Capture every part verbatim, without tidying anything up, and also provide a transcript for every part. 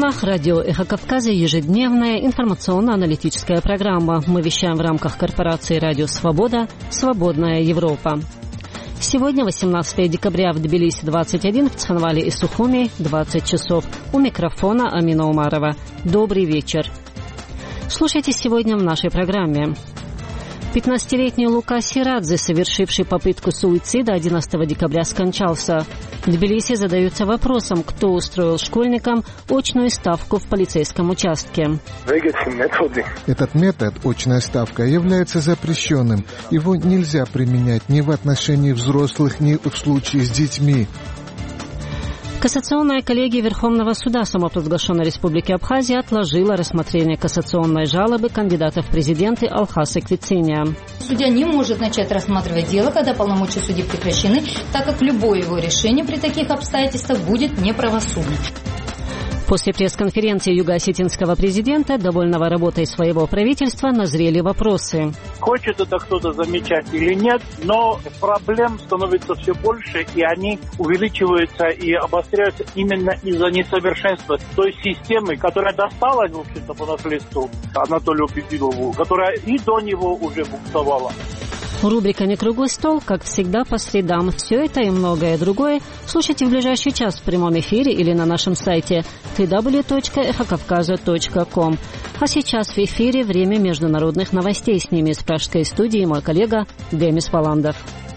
волнах радио «Эхо Кавказа» ежедневная информационно-аналитическая программа. Мы вещаем в рамках корпорации «Радио Свобода. Свободная Европа». Сегодня, восемнадцатое декабря, в Тбилиси двадцать один, в Цхинвале и Сухуми двадцать часов. У микрофона Амина Умарова. Добрый вечер. Слушайте сегодня в нашей программе. пятнадцатилетний Лука Сирадзе, совершивший попытку суицида, одиннадцатого декабря скончался. В Тбилиси задаются вопросом, кто устроил школьникам очную ставку в полицейском участке. Этот метод, очная ставка, является запрещенным. Его нельзя применять ни в отношении взрослых, ни в случае с детьми. Кассационная коллегия Верховного суда самопровозглашенной Республики Абхазия отложила рассмотрение кассационной жалобы кандидата в президенты Алхаса Квициния. Судья не может начать рассматривать дело, когда полномочия судьи прекращены, так как любое его решение при таких обстоятельствах будет неправосудным. После пресс-конференции юго-осетинского президента, довольного работой своего правительства, назрели вопросы. Хочет это кто-то замечать или нет, но проблем становится все больше, и они увеличиваются и обостряются именно из-за несовершенства той системы, которая досталась, в общем-то, по наследству Анатолию Пепилову, которая и до него уже буксовала. Рубрика «Не круглый стол», как всегда, по средам. Все это и многое другое слушайте в ближайший час в прямом эфире или на нашем сайте дабл ю дабл ю дабл ю точка эхо кавказа точка ком. А сейчас в эфире время международных новостей. С ними из пражской студии мой коллега Демис Валандов.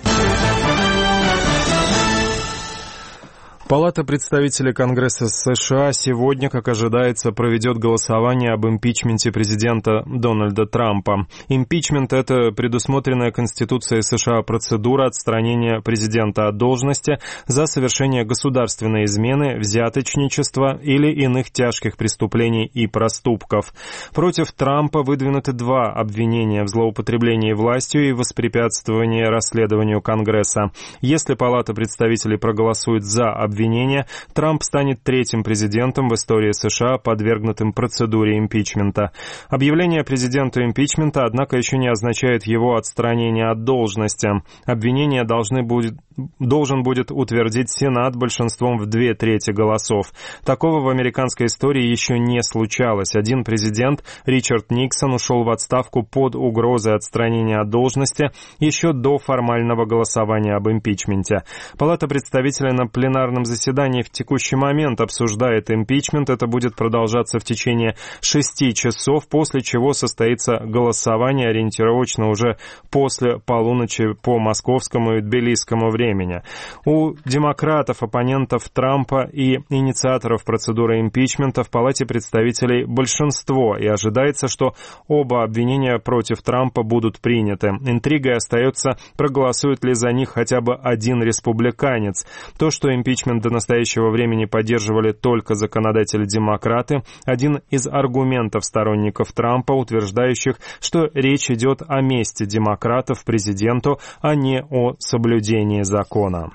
Палата представителей Конгресса США сегодня, как ожидается, проведет голосование об импичменте президента Дональда Трампа. Импичмент – это предусмотренная Конституцией США процедура отстранения президента от должности за совершение государственной измены, взяточничества или иных тяжких преступлений и проступков. Против Трампа выдвинуты два обвинения в злоупотреблении властью и воспрепятствовании расследованию Конгресса. Если Палата представителей проголосует за обвинение, обвинения, Трамп станет третьим президентом в истории США, подвергнутым процедуре импичмента. Объявление президенту импичмента, однако, еще не означает его отстранение от должности. Обвинение должны будет, должен будет утвердить Сенат большинством в две трети голосов. Такого в американской истории еще не случалось. Один президент, Ричард Никсон, ушел в отставку под угрозой отстранения от должности еще до формального голосования об импичменте. Палата представителей на пленарном заседании в текущий момент обсуждает импичмент. Это будет продолжаться в течение шести часов, после чего состоится голосование ориентировочно уже после полуночи по московскому и тбилисскому времени. У демократов, оппонентов Трампа и инициаторов процедуры импичмента в Палате представителей большинство, и ожидается, что оба обвинения против Трампа будут приняты. Интригой остается, проголосует ли за них хотя бы один республиканец. То, что импичмент до настоящего времени поддерживали только законодатели-демократы, один из аргументов сторонников Трампа, утверждающих, что речь идет о мести демократов президенту, а не о соблюдении закона.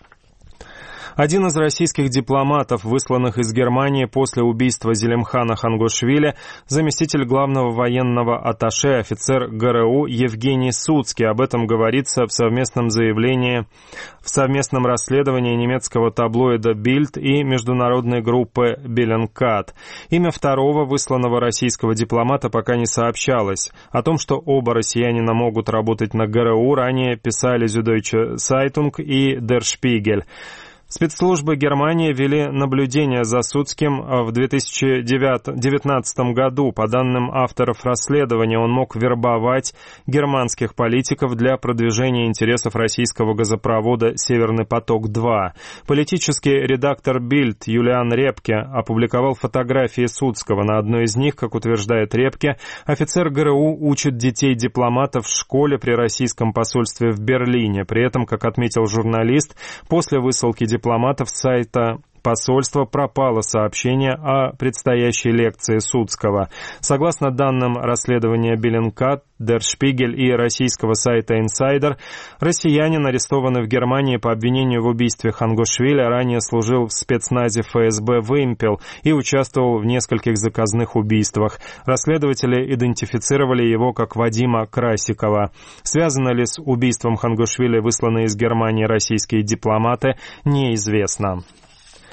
Один из российских дипломатов, высланных из Германии после убийства Зелимхана Хангушвили, заместитель главного военного атташе, офицер ГРУ Евгений Суцкий. Об этом говорится в совместном заявлении, в совместном расследовании немецкого таблоида «Бильд» и международной группы «Беллинкат». Имя второго высланного российского дипломата пока не сообщалось. О том, что оба россиянина могут работать на ГРУ, ранее писали Süddeutsche Zeitung и Der Spiegel. Спецслужбы Германии вели наблюдение за Суцким в две тысячи девятнадцатом году. По данным авторов расследования, он мог вербовать германских политиков для продвижения интересов российского газопровода «Северный поток-два». Политический редактор «Бильд» Юлиан Репке опубликовал фотографии Суцкого. На одной из них, как утверждает Репке, офицер ГРУ учит детей дипломатов в школе при российском посольстве в Берлине. При этом, как отметил журналист, после высылки дипломатов с сайта посольства пропало сообщение о предстоящей лекции Суцкого. Согласно данным расследования Беллинкат, Der Spiegel и российского сайта Insider, россиянин, арестованный в Германии по обвинению в убийстве Хангушвили, ранее служил в спецназе ФСБ «Вымпел» и участвовал в нескольких заказных убийствах. Расследователи идентифицировали его как Вадима Красикова. Связаны ли с убийством Хангушвили высланные из Германии российские дипломаты, неизвестно.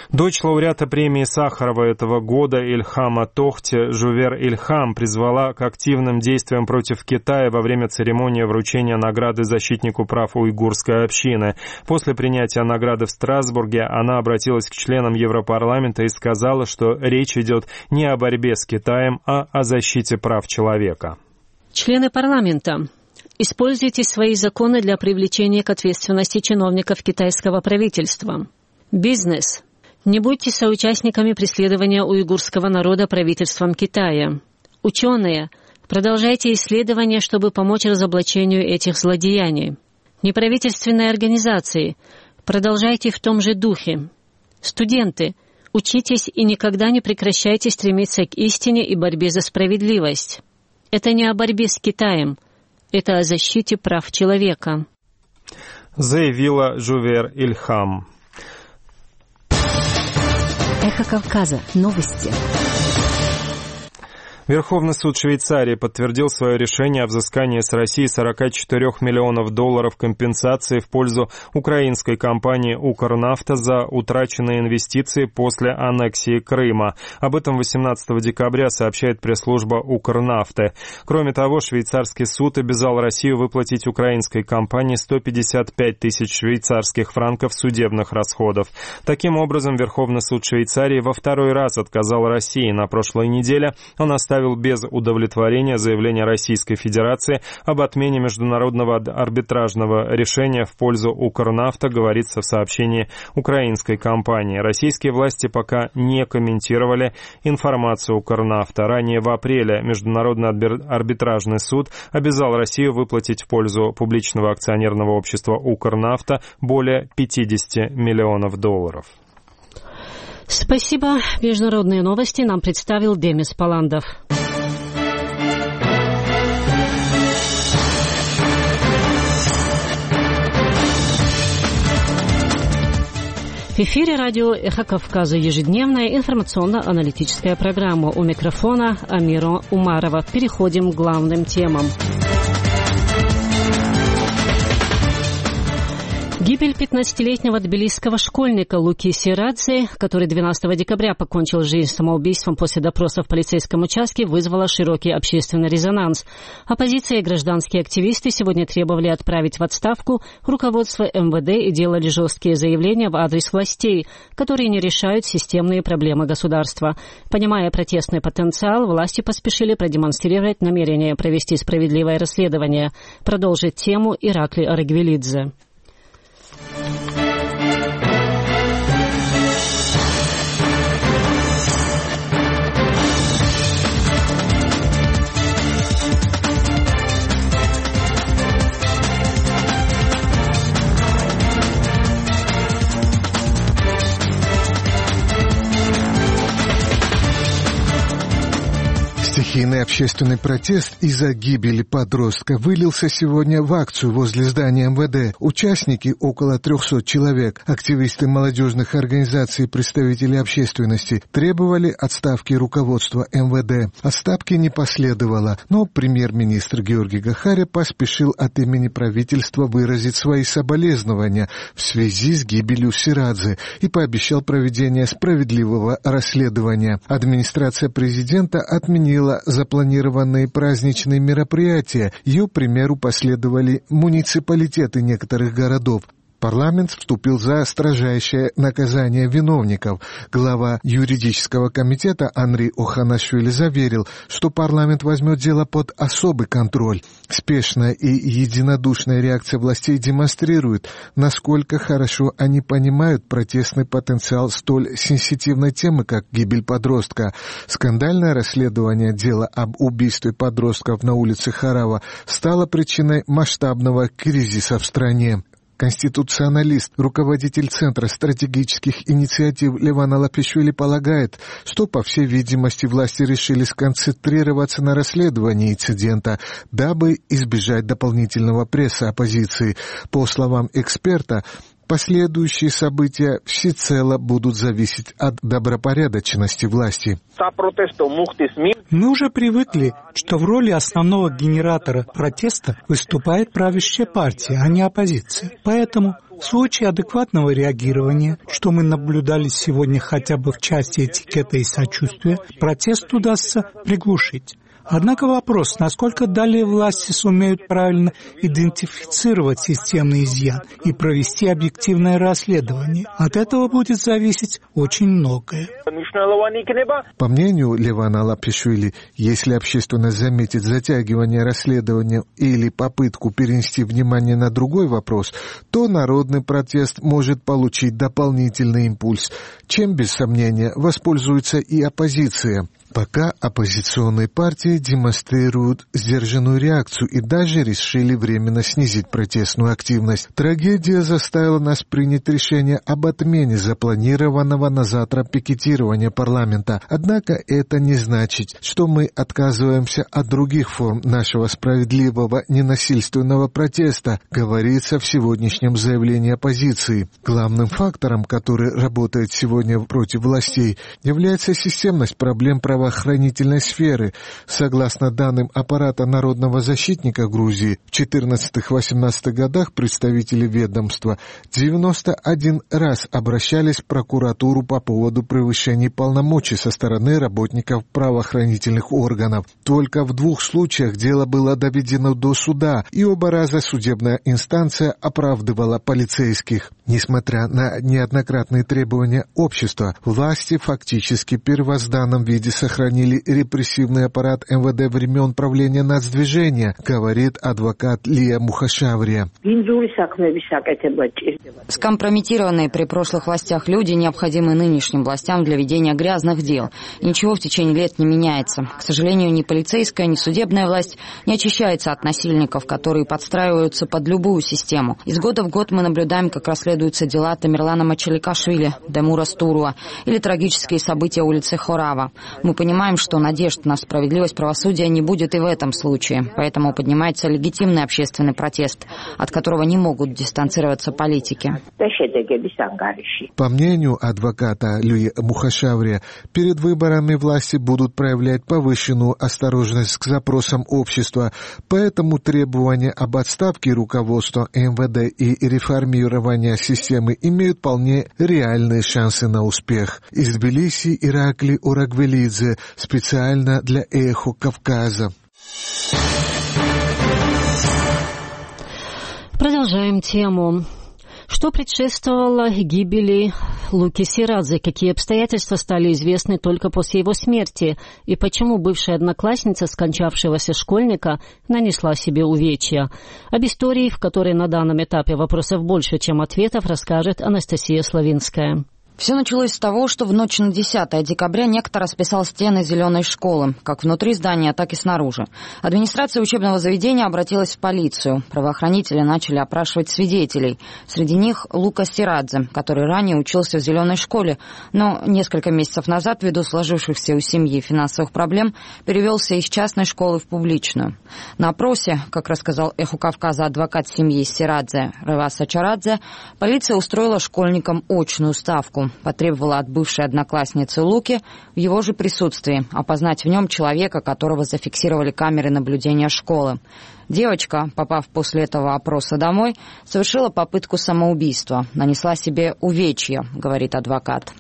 Дочь лауреата премии Сахарова этого года Ильхама Тохти, Жувер Ильхам, призвала к активным действиям против Китая во время церемонии вручения награды защитнику прав уйгурской общины. После принятия награды в Страсбурге она обратилась к членам Европарламента и сказала, что речь идет не о борьбе с Китаем, а о защите прав человека. Члены парламента, используйте свои законы для привлечения к ответственности чиновников китайского правительства. Бизнес. Не будьте соучастниками преследования уйгурского народа правительством Китая. Ученые, продолжайте исследования, чтобы помочь разоблачению этих злодеяний. Неправительственные организации, продолжайте в том же духе. Студенты, учитесь и никогда не прекращайте стремиться к истине и борьбе за справедливость. Это не о борьбе с Китаем, это о защите прав человека. Заявила Жувер Ильхам. Эхо Кавказа. Новости. Верховный суд Швейцарии подтвердил свое решение о взыскании с России сорок четыре миллионов долларов компенсации в пользу украинской компании «Укрнафта» за утраченные инвестиции после аннексии Крыма. Об этом восемнадцатого декабря сообщает пресс-служба «Укрнафты». Кроме того, швейцарский суд обязал Россию выплатить украинской компании сто пятьдесят пять тысяч швейцарских франков судебных расходов. Таким образом, Верховный суд Швейцарии во второй раз отказал России. На прошлой неделе он оставил без удовлетворения заявление Российской Федерации об отмене международного арбитражного решения в пользу «Укрнафта», говорится в сообщении украинской компании. Российские власти пока не комментировали информацию «Укрнафта». Ранее в апреле Международный арбитражный суд обязал Россию выплатить в пользу публичного акционерного общества «Укрнафта» более пятьдесят миллионов долларов. Спасибо. Международные новости нам представил Демис Паландов. В эфире радио «Эхо Кавказа», ежедневная информационно-аналитическая программа. У микрофона Амира Умарова. Переходим к главным темам. Гибель пятнадцатилетнего тбилисского школьника Луки Сирадзе, который двенадцатого декабря покончил жизнь самоубийством после допроса в полицейском участке, вызвала широкий общественный резонанс. Оппозиция и гражданские активисты сегодня требовали отправить в отставку руководство эм вэ дэ и делали жесткие заявления в адрес властей, которые не решают системные проблемы государства. Понимая протестный потенциал, власти поспешили продемонстрировать намерение провести справедливое расследование. Продолжит тему Иракли Арагвелидзе. Стихийный общественный протест из-за гибели подростка вылился сегодня в акцию возле здания эм вэ дэ. Участники, около трехсот человек, активисты молодежных организаций и представители общественности, требовали отставки руководства эм вэ дэ. Отставки не последовало, но премьер-министр Георгий Гахаря поспешил от имени правительства выразить свои соболезнования в связи с гибелью Сирадзе и пообещал проведение справедливого расследования. Администрация президента отменила запланированные праздничные мероприятия. Ее примеру последовали муниципалитеты некоторых городов. Парламент вступил за строжайшее наказание виновников. Глава юридического комитета Анри Оханашвили заверил, что парламент возьмет дело под особый контроль. Спешная и единодушная реакция властей демонстрирует, насколько хорошо они понимают протестный потенциал столь сенситивной темы, как гибель подростка. Скандальное расследование дела об убийстве подростков на улице Харава стало причиной масштабного кризиса в стране. Конституционалист, руководитель Центра стратегических инициатив Леван Алапишвили полагает, что, по всей видимости, власти решили сконцентрироваться на расследовании инцидента, дабы избежать дополнительного пресса оппозиции. По словам эксперта, Последующие события всецело будут зависеть от добропорядочности власти. Мы уже привыкли, что в роли основного генератора протеста выступает правящая партия, а не оппозиция. Поэтому в случае адекватного реагирования, что мы наблюдали сегодня хотя бы в части этикета и сочувствия, протест удастся приглушить. Однако вопрос, насколько далее власти сумеют правильно идентифицировать системный изъян и провести объективное расследование. От этого будет зависеть очень многое. По мнению Левана Лапишвили, если общественность заметит затягивание расследования или попытку перенести внимание на другой вопрос, то народный протест может получить дополнительный импульс, чем, без сомнения, воспользуется и оппозиция. Пока оппозиционные партии демонстрируют сдержанную реакцию и даже решили временно снизить протестную активность. Трагедия заставила нас принять решение об отмене запланированного на завтра пикетирования парламента. Однако это не значит, что мы отказываемся от других форм нашего справедливого ненасильственного протеста, говорится в сегодняшнем заявлении оппозиции. Главным фактором, который работает сегодня против властей, является системность проблем правоохранения правоохранительной сферы. Согласно данным аппарата Народного защитника Грузии, в четырнадцатых-восемнадцатых годах представители ведомства девяносто один раз обращались в прокуратуру по поводу превышения полномочий со стороны работников правоохранительных органов. Только в двух случаях дело было доведено до суда, и оба раза судебная инстанция оправдывала полицейских. Несмотря на неоднократные требования общества, власти фактически в первозданном виде сохранили репрессивный аппарат эм вэ дэ времен правления нацдвижения, говорит адвокат Лия Мухашаврия. Скомпрометированные при прошлых властях люди необходимы нынешним властям для ведения грязных дел. Ничего в течение лет не меняется. К сожалению, ни полицейская, ни судебная власть не очищается от насильников, которые подстраиваются под любую систему. Из года в год мы наблюдаем, как расследуются дела Тамерлана Мачаликашвили, Демура Стуруа или трагические события улицы Хорава. Мы понимаем, что надежд на справедливость правосудия не будет и в этом случае, поэтому поднимается легитимный общественный протест, от которого не могут дистанцироваться политики. По мнению адвоката Лии Мухашаврия, перед выборами власти будут проявлять повышенную осторожность к запросам общества, поэтому требования об отставке руководства эм вэ дэ и реформировании системы имеют вполне реальные шансы на успех. Из Тбилиси Иракли Урагвелидзе специально для «Эхо Кавказа». Продолжаем тему. Что предшествовало гибели Луки Сирадзе? Какие обстоятельства стали известны только после его смерти? И почему бывшая одноклассница скончавшегося школьника нанесла себе увечья? Об истории, в которой на данном этапе вопросов больше, чем ответов, расскажет Анастасия Славинская. Все началось с того, что в ночь на десятое декабря некто расписал стены зеленой школы, как внутри здания, так и снаружи. Администрация учебного заведения обратилась в полицию. Правоохранители начали опрашивать свидетелей. Среди них Лука Сирадзе, который ранее учился в зеленой школе, но несколько месяцев назад, ввиду сложившихся у семьи финансовых проблем, перевелся из частной школы в публичную. На опросе, как рассказал «Эхо Кавказа» адвокат семьи Сирадзе Реваса Чарадзе, полиция устроила школьникам очную ставку. Потребовала от бывшей одноклассницы Луки в его же присутствии опознать в нем человека, которого зафиксировали камеры наблюдения школы. Девочка, попав после этого опроса домой, совершила попытку самоубийства, нанесла себе увечья, говорит адвокат.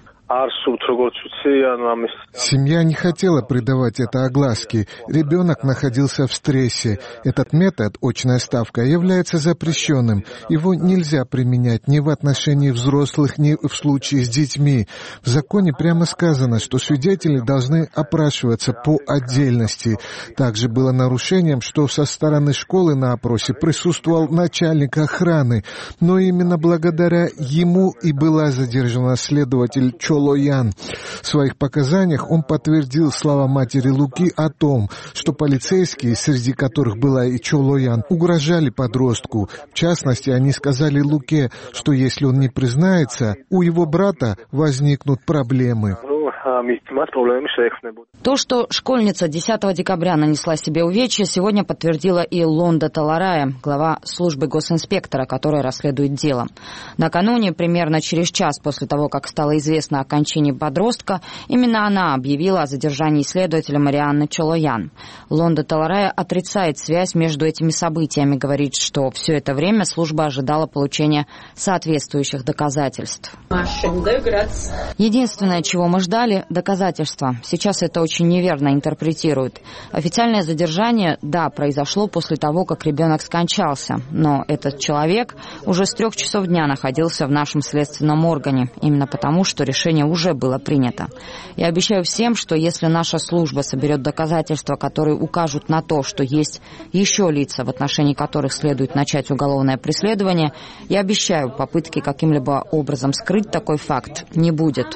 Семья не хотела придавать это огласке. Ребенок находился в стрессе. Этот метод, очная ставка, является запрещенным. Его нельзя применять ни в отношении взрослых, ни в случае с детьми. В законе прямо сказано, что свидетели должны опрашиваться по отдельности. Также было нарушением, что со стороны школы на опросе присутствовал начальник охраны. Но именно благодаря ему и была задержана следователь Чоло Лоян. В своих показаниях он подтвердил слова матери Луки о том, что полицейские, среди которых была и Чо Лоян, угрожали подростку. В частности, они сказали Луке, что если он не признается, у его брата возникнут проблемы. То, что школьница десятого декабря нанесла себе увечья, сегодня подтвердила и Лонда Таларая, глава службы госинспектора, которая расследует дело. Накануне, примерно через час после того, как стало известно о кончине подростка, именно она объявила о задержании следователя Марианны Чолоян. Лонда Таларая отрицает связь между этими событиями, говорит, что все это время служба ожидала получения соответствующих доказательств. Единственное, чего мы ждали, доказательства. Сейчас это очень неверно интерпретируют. Официальное задержание, да, произошло после того, как ребенок скончался, но этот человек уже с трех часов дня находился в нашем следственном органе, именно потому, что решение уже было принято. Я обещаю всем, что если наша служба соберет доказательства, которые укажут на то, что есть еще лица, в отношении которых следует начать уголовное преследование, я обещаю, попытки каким-либо образом скрыть такой факт не будет,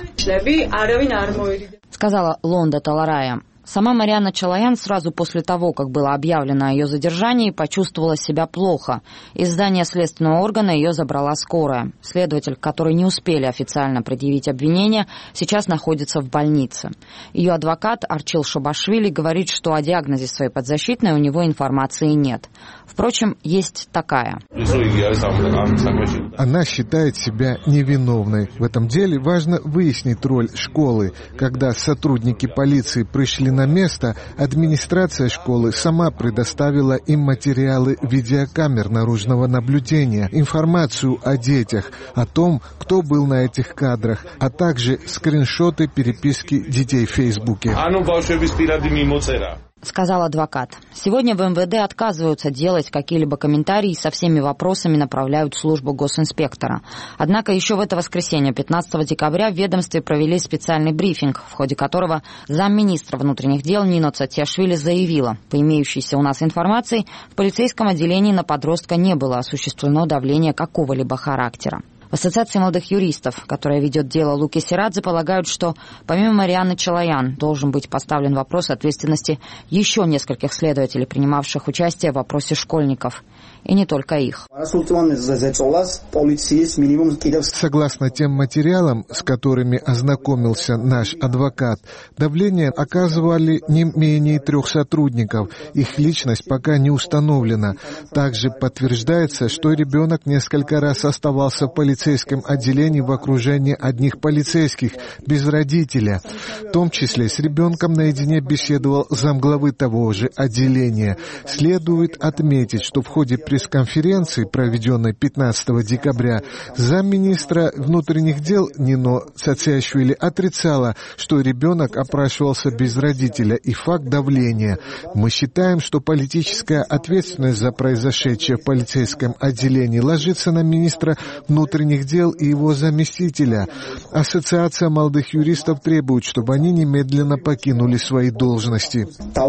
сказала Лонда Таларая. Сама Марианна Чолоян сразу после того, как было объявлено о ее задержании, почувствовала себя плохо. Из здания следственного органа ее забрала скорая. Следователь, который не успели официально предъявить обвинение, сейчас находится в больнице. Ее адвокат Арчил Шабашвили говорит, что о диагнозе своей подзащитной у него информации нет. Впрочем, есть такая. Она считает себя невиновной. В этом деле важно выяснить роль школы. Когда сотрудники полиции пришли на место, администрация школы сама предоставила им материалы видеокамер наружного наблюдения, информацию о детях, о том, кто был на этих кадрах, а также скриншоты переписки детей в Фейсбуке. Сказал адвокат. Сегодня в эм вэ дэ отказываются делать какие-либо комментарии и со всеми вопросами направляют в службу госинспектора. Однако еще в это воскресенье, пятнадцатого декабря, в ведомстве провели специальный брифинг, в ходе которого замминистра внутренних дел Нино Цатиашвили заявила, по имеющейся у нас информации, в полицейском отделении на подростка не было осуществлено давление какого-либо характера. В Ассоциации молодых юристов, которая ведет дело Луки Сирадзе, полагают, что помимо Марианны Чолоян должен быть поставлен вопрос ответственности еще нескольких следователей, принимавших участие в опросе школьников. И не только их. Согласно тем материалам, с которыми ознакомился наш адвокат, давление оказывали не менее трех сотрудников. Их личность пока не установлена. Также подтверждается, что ребенок несколько раз оставался в полицейском отделении в окружении одних полицейских, без родителя. В том числе с ребенком наедине беседовал замглавы того же отделения. Следует отметить, что в ходе пресс-конференции, проведенной пятнадцатого декабря, замминистра внутренних дел Нино Цатиашвили отрицала, что ребенок опрашивался без родителя, и факт давления. Мы считаем, что политическая ответственность за произошедшее в полицейском отделении ложится на министра внутренних дел и его заместителя. Ассоциация молодых юристов требует, чтобы они немедленно покинули свои должности.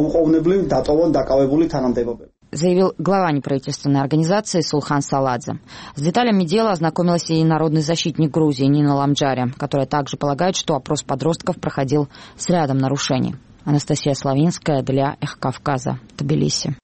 Заявил глава неправительственной организации Сулхан Саладзе. С деталями дела ознакомилась и народный защитник Грузии Нина Ламджаря, которая также полагает, что опрос подростков проходил с рядом нарушений. Анастасия Славинская для Эх Кавказа, Тбилиси.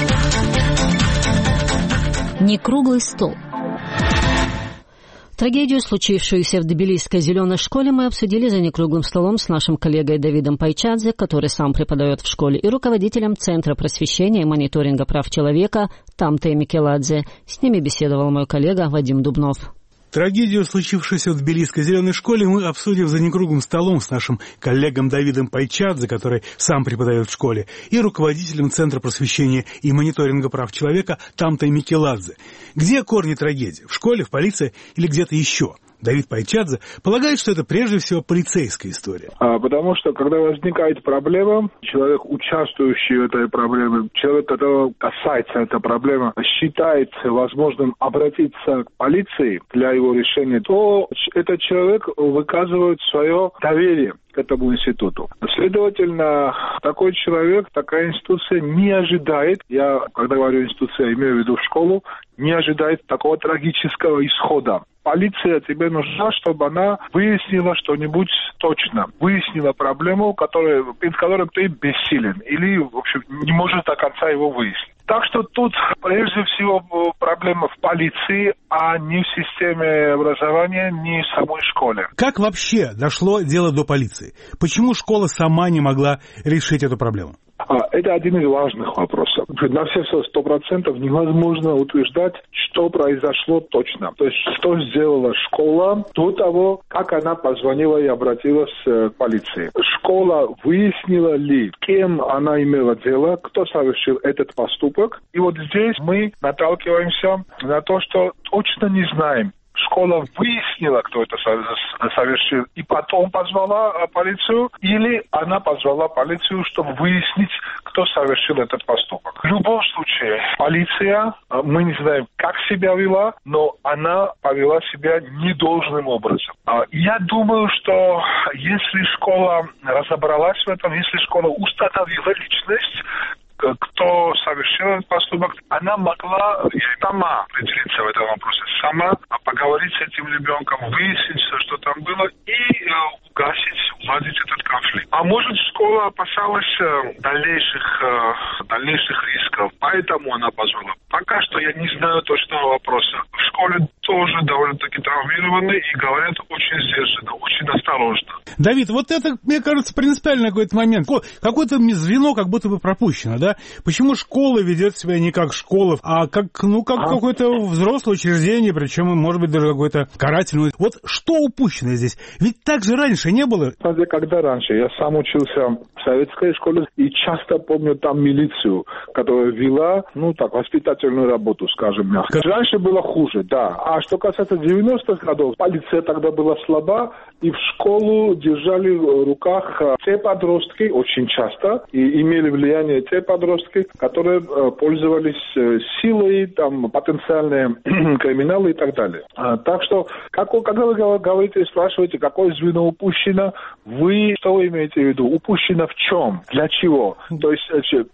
Не круглый стол. Трагедию, случившуюся в Тбилисской зеленой школе, мы обсудили за некруглым столом с нашим коллегой Давидом Пайчадзе, который сам преподает в школе, и руководителем Центра просвещения и мониторинга прав человека Тамте Микеладзе. С ними беседовал мой коллега Вадим Дубнов. Трагедию, случившуюся в Тбилисской зеленой школе, мы обсудим за некруглым столом с нашим коллегом Давидом Пайчадзе, который сам преподает в школе, и руководителем Центра просвещения и мониторинга прав человека Тамте Микеладзе. Где корни трагедии? В школе, в полиции или где-то еще? Давид Пайчадзе полагает, что это прежде всего полицейская история. А, потому что, когда возникает проблема, человек, участвующий в этой проблеме, человек, которого касается эта проблема, считает возможным обратиться к полиции для его решения, то этот человек выказывает свое доверие к этому институту. Следовательно, такой человек, такая институция не ожидает, я, когда говорю институция, имею в виду школу, не ожидает такого трагического исхода. Полиция тебе нужна, чтобы она выяснила что-нибудь точно, выяснила проблему, которая, перед которой ты бессилен, или, в общем, не можешь до конца его выяснить. Так что тут прежде всего проблема в полиции, а не в системе образования, не в самой школе. Как вообще дошло дело до полиции? Почему школа сама не могла решить эту проблему? Это один из важных вопросов. На все сто процентов невозможно утверждать, что произошло точно. То есть, что сделала школа до того, как она позвонила и обратилась к полиции. Школа выяснила ли, кем она имела дело, кто совершил этот поступок. И вот здесь мы наталкиваемся на то, что точно не знаем. Школа выяснила, кто это совершил, и потом позвала полицию, или она позвала полицию, чтобы выяснить, кто совершил этот поступок. В любом случае, полиция, мы не знаем, как себя вела, но она повела себя недолжным образом. Я думаю, что если школа разобралась в этом, если школа установила личность, кто совершил этот поступок, она могла сама определиться в этом вопросе, сама поговорить с этим ребенком, выяснить, что там было, и угасить, уладить этот конфликт. А может, школа опасалась дальнейших, дальнейших рисков, поэтому она позвала. Пока что я не знаю точного вопроса. В школе тоже довольно-таки травмированы и говорят очень сдержанно, очень осторожно. Давид, вот это, мне кажется, принципиальный какой-то момент. Какое-то звено как будто бы пропущено, да? Почему школа ведет себя не как школа, а как, ну, как а? какое-то взрослое учреждение, причем, может быть, даже какое-то карательное. Вот что упущено здесь? Ведь так же раньше не было. Смотри, когда раньше? Я сам учился в советской школе и часто помню там милицию, которая вела, ну, так, воспитательную работу, скажем мягко. Раньше было хуже, да. А что касается девяностых годов, полиция тогда была слаба, и в школу держали в руках те подростки, очень часто, и имели влияние те подростки, которые пользовались силой, там, потенциальные криминалы и так далее. Так что, как, когда вы говорите, спрашиваете, какое звено упущено, вы что имеете в виду? Упущено в чем? Для чего? То есть,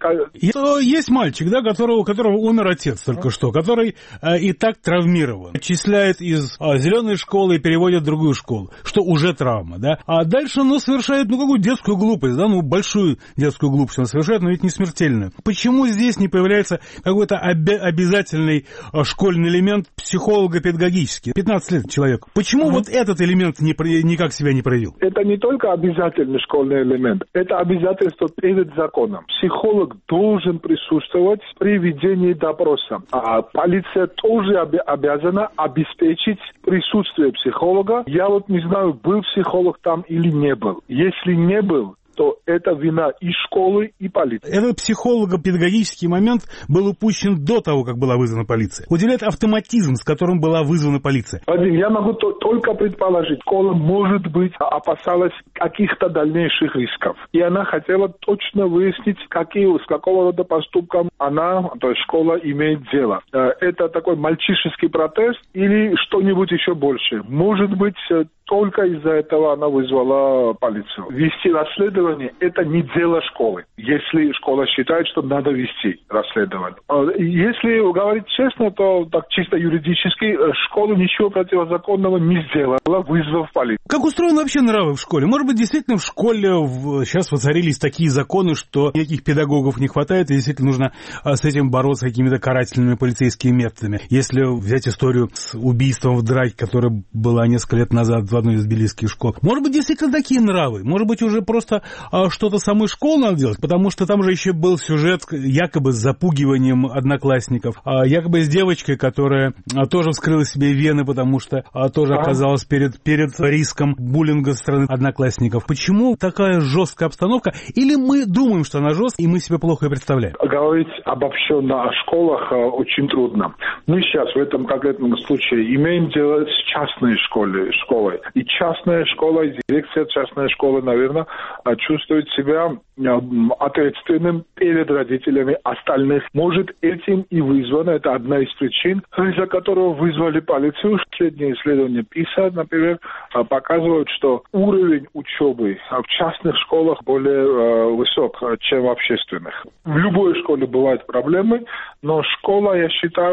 есть мальчик, да, которого, которого умер отец только что, который э, и так травмирован. Отчисляет из э, зеленой школы и переводит в другую школу, что уже травма, да. А дальше, ну, совершает, ну, какую детскую глупость, да, ну, большую детскую глупость он совершает, но ведь не смертельную. Почему здесь не появляется какой-то об- обязательный э, школьный элемент психолого-педагогический? пятнадцать лет человек. Почему mm-hmm. вот этот элемент не, никак себя не проявил? Это не только обязательный школьный элемент, это обязательство перед законом. Психолог должен присутствовать при ведении допроса. А полиция тоже об- обязана обеспечить присутствие психолога. Я вот не знаю, был психолог там или не был. Если не был, то это вина и школы, и полиции. Этот психолого-педагогический момент был упущен до того, как была вызвана полиция. Удивляет автоматизм, с которым была вызвана полиция. Вадим, я могу то- только предположить, школа, может быть, опасалась каких-то дальнейших рисков. И она хотела точно выяснить, какие, с какого рода поступком она, то есть школа, имеет дело. Это такой мальчишеский протест или что-нибудь еще больше? Может быть, только из-за этого она вызвала полицию. Вести расследование – это не дело школы, если школа считает, что надо вести расследование. Если говорить честно, то так чисто юридически школа ничего противозаконного не сделала, вызвав полицию. Как устроены вообще нравы в школе? Может быть, действительно в школе в... сейчас воцарились такие законы, что никаких педагогов не хватает, и действительно нужно с этим бороться какими-то карательными полицейскими методами. Если взять историю с убийством в драке, которая была несколько лет назад в одной из тбилисских школ. Может быть, действительно такие нравы. Может быть, уже просто а, что-то самой школы надо делать, потому что там же еще был сюжет якобы с запугиванием одноклассников, а, якобы с девочкой, которая а, тоже вскрыла себе вены, потому что а, тоже а? оказалась перед, перед риском буллинга со стороны одноклассников. Почему такая жесткая обстановка? Или мы думаем, что она жесткая, и мы себе плохо ее представляем? Говорить обобщенно о школах очень трудно. Мы сейчас в этом конкретном случае имеем дело с частной школой, школой. И частная школа, и дирекция частной школы, наверное, чувствует себя ответственным перед родителями остальных. Может, этим и вызвано, это одна из причин, из-за которого вызвали полицию. Последние исследования ПИСА, например, показывают, что уровень учебы в частных школах более высок, чем в общественных. В любой школе бывают проблемы, но школа, я считаю,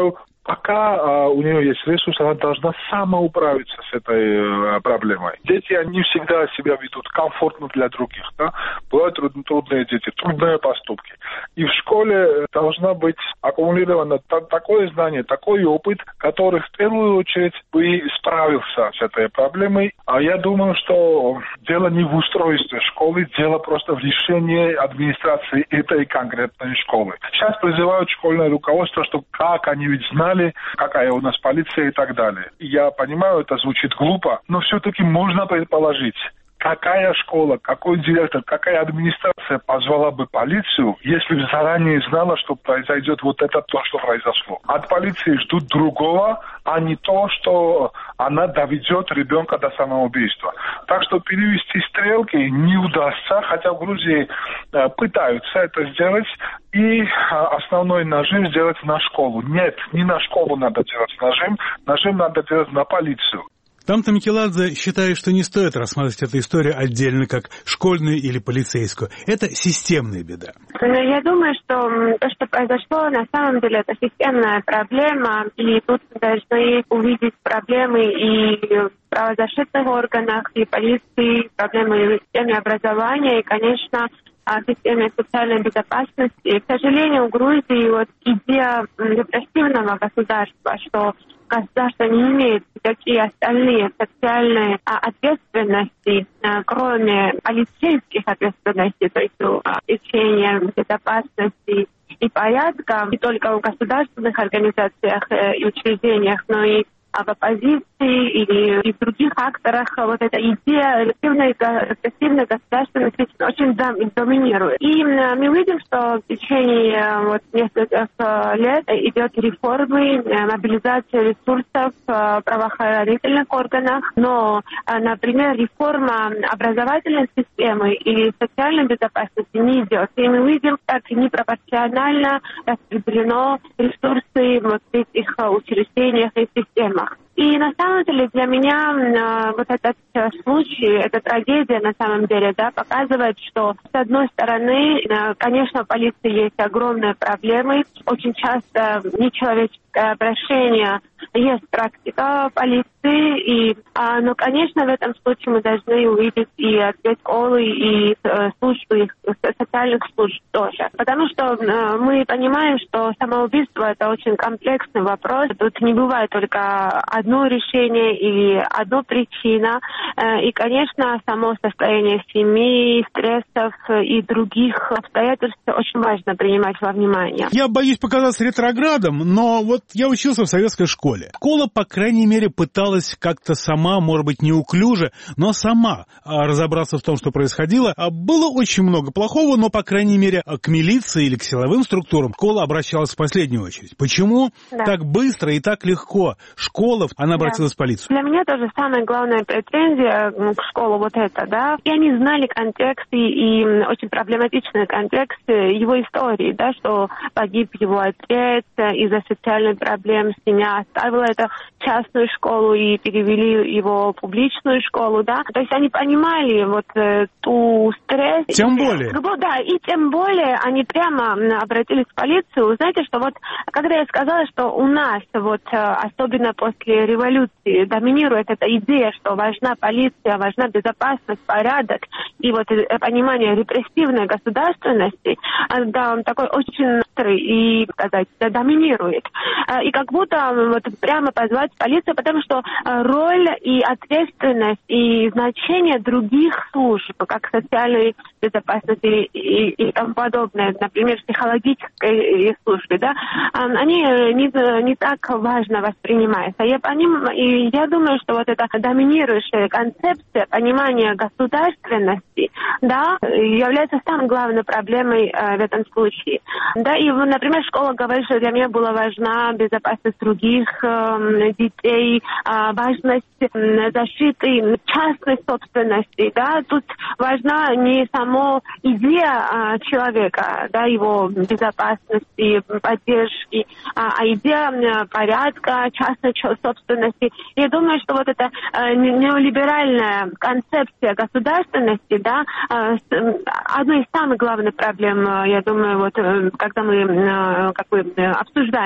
Пока у нее есть ресурс, она должна сама управиться с этой проблемой. Дети, они всегда себя ведут комфортно для других. Да? Бывают трудные, трудные дети, трудные поступки. И в школе должна быть аккумулировано такое знание, такой опыт, который в первую очередь бы справился с этой проблемой. А я думаю, что дело не в устройстве школы, дело просто в решении администрации этой конкретной школы. Сейчас призывают школьное руководство, что как они ведь знали, какая у нас полиция и так далее. Я понимаю, это звучит глупо, но все-таки можно предположить, какая школа, какой директор, какая администрация позвала бы полицию, если бы заранее знала, что произойдет вот это то, что произошло. От полиции ждут другого, а не то, что она доведет ребенка до самоубийства. Так что перевести стрелки не удастся, хотя в Грузии э, пытаются это сделать, и э, основной нажим сделать на школу. Нет, не на школу надо делать нажим, нажим надо делать на полицию. Там-то Микеладзе считает, что не стоит рассматривать эту историю отдельно, как школьную или полицейскую. Это системная беда. Я думаю, что то, что произошло, на самом деле это системная проблема, и тут мы должны увидеть проблемы и в правозащитных органах, и полиции, проблемы в системе образования, и, конечно, в системе социальной безопасности. И, к сожалению, в Грузии вот идея репрессивного государства, что государство не имеет никакие остальные социальные а, ответственности, а, кроме полицейских ответственностей, то есть обеспечения безопасности и порядка, не только в государственных организациях и учреждениях, но и в оппозиции или и в других акторах вот эта идея репрессивной, репрессивной государственности очень доминирует. И мы видим, что в течение вот нескольких лет идет реформы, мобилизация ресурсов в правоохранительных органах, но, например, реформа образовательной системы или социальной безопасности не идет. И мы видим, как непропорционально распределено ресурсы вот в этих учреждениях и системах. И на самом деле для меня э, вот этот э, случай, эта трагедия на самом деле, да, показывает, что с одной стороны, э, конечно, в полиции есть огромные проблемы, очень часто нечеловеческое обращение, есть практика полиции, и, а, но, конечно, в этом случае мы должны увидеть и ответ школы, и э, службы, социальных служб тоже. Потому что э, мы понимаем, что самоубийство – это очень комплексный вопрос. Тут не бывает только одно решение или одна причина. Э, и, конечно, само состояние семьи, стрессов и других обстоятельств очень важно принимать во внимание. Я боюсь показаться ретроградом, но вот я учился в советской школе. Школа, по крайней мере, пыталась как-то сама, может быть, неуклюже, но сама разобраться в том, что происходило. Было очень много плохого, но, по крайней мере, к милиции или к силовым структурам школа обращалась в последнюю очередь. Почему да. так быстро и так легко школа, она обратилась да. в полицию? Для меня тоже самая главная претензия к школе вот это, да. И они знали контекст и, и очень проблематичный контекст его истории, да, что погиб его отец из-за социальных проблем, семья оставила это частную школу и перевели его в публичную школу, да. То есть они понимали вот э, ту стресс. Тем более. Да, и тем более они прямо обратились в полицию. Знаете, что вот, когда я сказала, что у нас вот, особенно после революции, доминирует эта идея, что важна полиция, важна безопасность, порядок и вот понимание репрессивной государственности, да, он такой очень острый и, сказать, доминирует. И как будто вот прямо позвать полицию, потому что роль и ответственность и значение других служб, как социальной безопасности и, и тому подобное, например, психологической службы, да, они не, не так важно воспринимаются. Я понимаю, и я думаю, что вот эта доминирующая концепция понимания государственности, да, является самой главной проблемой в этом случае. Да, и, например, школа говорит, что для меня была важна безопасность других э, детей, э, важность э, защиты частной собственности, да, тут важна не сама идея э, человека, да, его безопасности, поддержки, а, а идея э, порядка, частной собственности. Я думаю, что вот эта э, неолиберальная концепция государственности, да, э, одна из самых главных проблем, э, я думаю, вот, э, когда мы э, как бы, э, обсуждаем этот вопрос,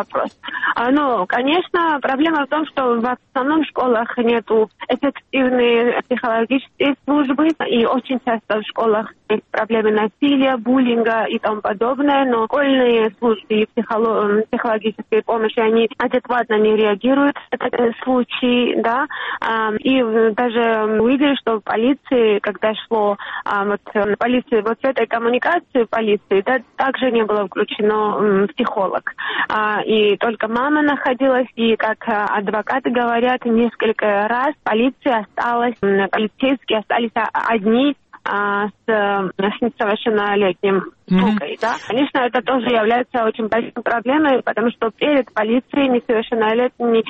вопрос. А, ну, конечно, проблема в том, что в основном школах нету эффективной психологической службы, и очень часто в школах есть проблемы насилия, буллинга и тому подобное, но школьные службы и психолог, психологической помощи, они адекватно не реагируют на такие случаи, да, а, и даже увидели, что в полиции, когда шло а, вот, полиции, вот в этой коммуникации полиции, да, также не было включено м, психолог, а, и только мама находилась, и как адвокаты говорят, несколько раз полиция осталась, полицейские остались одни а, с, с несовершеннолетним сукой, mm-hmm. да. Конечно, это тоже является очень большой проблемой, потому что перед полицией несовершеннолетний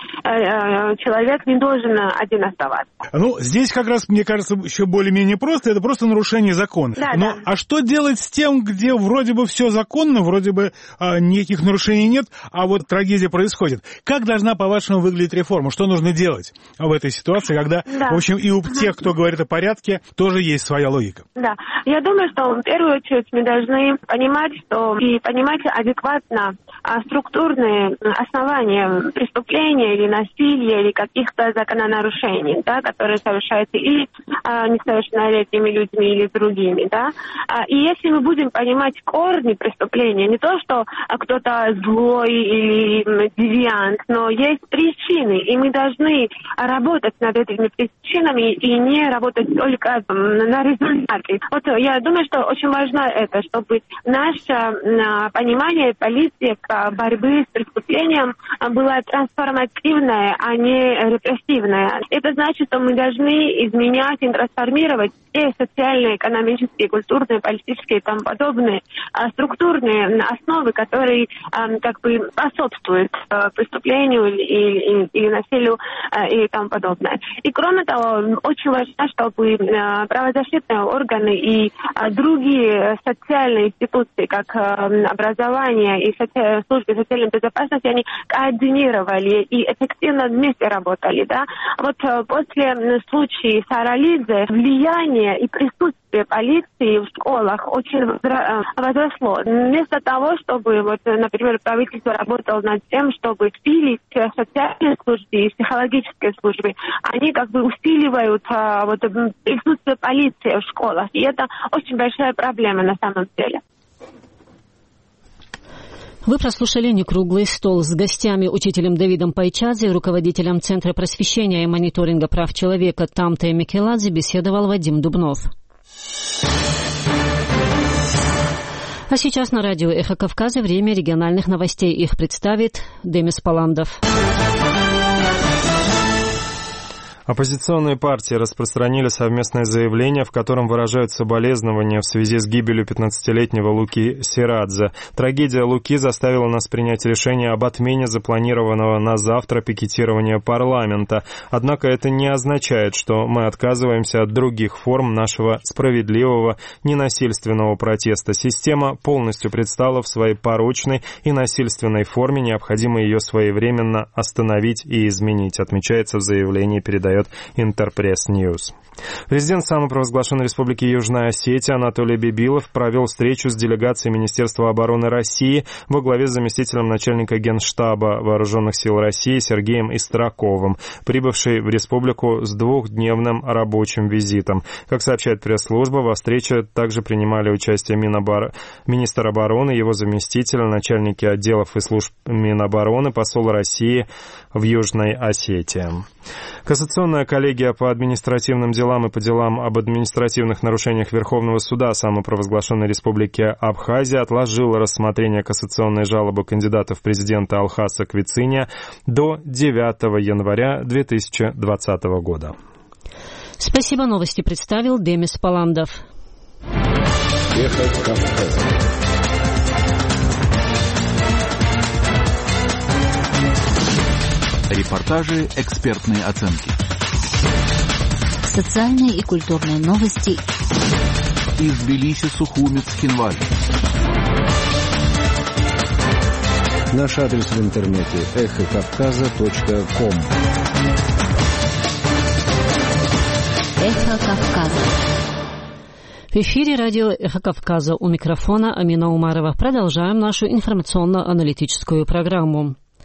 э, человек не должен один оставаться. Ну, здесь как раз, мне кажется, еще более-менее просто, это просто нарушение закона. Да, Но да. А что делать с тем, где вроде бы все законно, вроде бы а, никаких нарушений нет, а вот трагедия происходит? Как должна, по-вашему, выглядеть реформа? Что нужно делать в этой ситуации, когда, да. в общем, и у тех, кто говорит о порядке, тоже есть своя логика? Да, я думаю, что в первую очередь мы должны понимать, что и понимать адекватно а, структурные основания преступления или насилия или каких-то закононарушений, да, которые совершаются или а, несовершеннолетними людьми или другими, да. А, и если мы будем понимать корни преступления, не то, что а, кто-то злой или девиант, но есть причины, и мы должны работать над этими причинами и не работать только на результате. Вот я думаю, что очень важно это, чтобы наше а, понимание политик борьбы с преступлением было трансформативное, а не репрессивное. Это значит, что мы должны изменять и трансформировать все социальные, экономические, культурные, политические и тому подобные а, структурные основы, которые а, как бы способствуют а, преступлению или, или, или насилию а, и тому подобное. И кроме того, очень важно, чтобы а, правозащитные органы и а, другие социальные институции, как а, образование и соци... службы социальной безопасности, они координировали и эффективно вместе работали. Да? Вот а, после случая Саралидзе влияние и присутствие полиции в школах очень возросло. Вместо того, чтобы, вот, например, правительство работало над тем, чтобы усилить социальные службы и психологические службы, они как бы усиливают а, вот, присутствие полиции в школах. И это очень большая проблема на самом деле. Вы прослушали «Некруглый стол» с гостями, учителем Давидом Пайчадзе, руководителем Центра просвещения и мониторинга прав человека Тамте Микеладзе беседовал Вадим Дубнов. А сейчас на радио «Эхо Кавказа» время региональных новостей. Их представит Демис Паландов. Оппозиционные партии распространили совместное заявление, в котором выражают соболезнования в связи с гибелью пятнадцатилетнего Луки Сирадзе. Трагедия Луки заставила нас принять решение об отмене запланированного на завтра пикетирования парламента. Однако это не означает, что мы отказываемся от других форм нашего справедливого, ненасильственного протеста. Система полностью предстала в своей порочной и насильственной форме. Необходимо ее своевременно остановить и изменить, отмечается в заявлении, передает Интерпресс Ньюс. Президент самопровозглашенной Республики Южная Осетия Анатолий Бибилов провел встречу с делегацией Министерства обороны России во главе с заместителем начальника Генштаба Вооруженных сил России Сергеем Истраковым, прибывший в республику с двухдневным рабочим визитом. Как сообщает пресс-служба, во встрече также принимали участие Минобор... министр обороны, его заместитель, начальники отделов и служб Минобороны, посол России в Южной Осетии. Кассационная коллегия по административным делам и по делам об административных нарушениях Верховного суда самопровозглашенной Республики Абхазия отложила рассмотрение кассационной жалобы кандидата в президенты Алхаса Квициния до девятого января две тысячи двадцатого года. Спасибо, новости представил Демис Паландов. Эхо Кавказа. Репортажи, экспертные оценки. Социальные и культурные новости. Из Тбилиси, Сухумец, Хинвали. Наш адрес в интернете эхо кавказа точка ком. Эхо Кавказа. В эфире радио «Эхо Кавказа», у микрофона Амина Умарова. Продолжаем нашу информационно-аналитическую программу.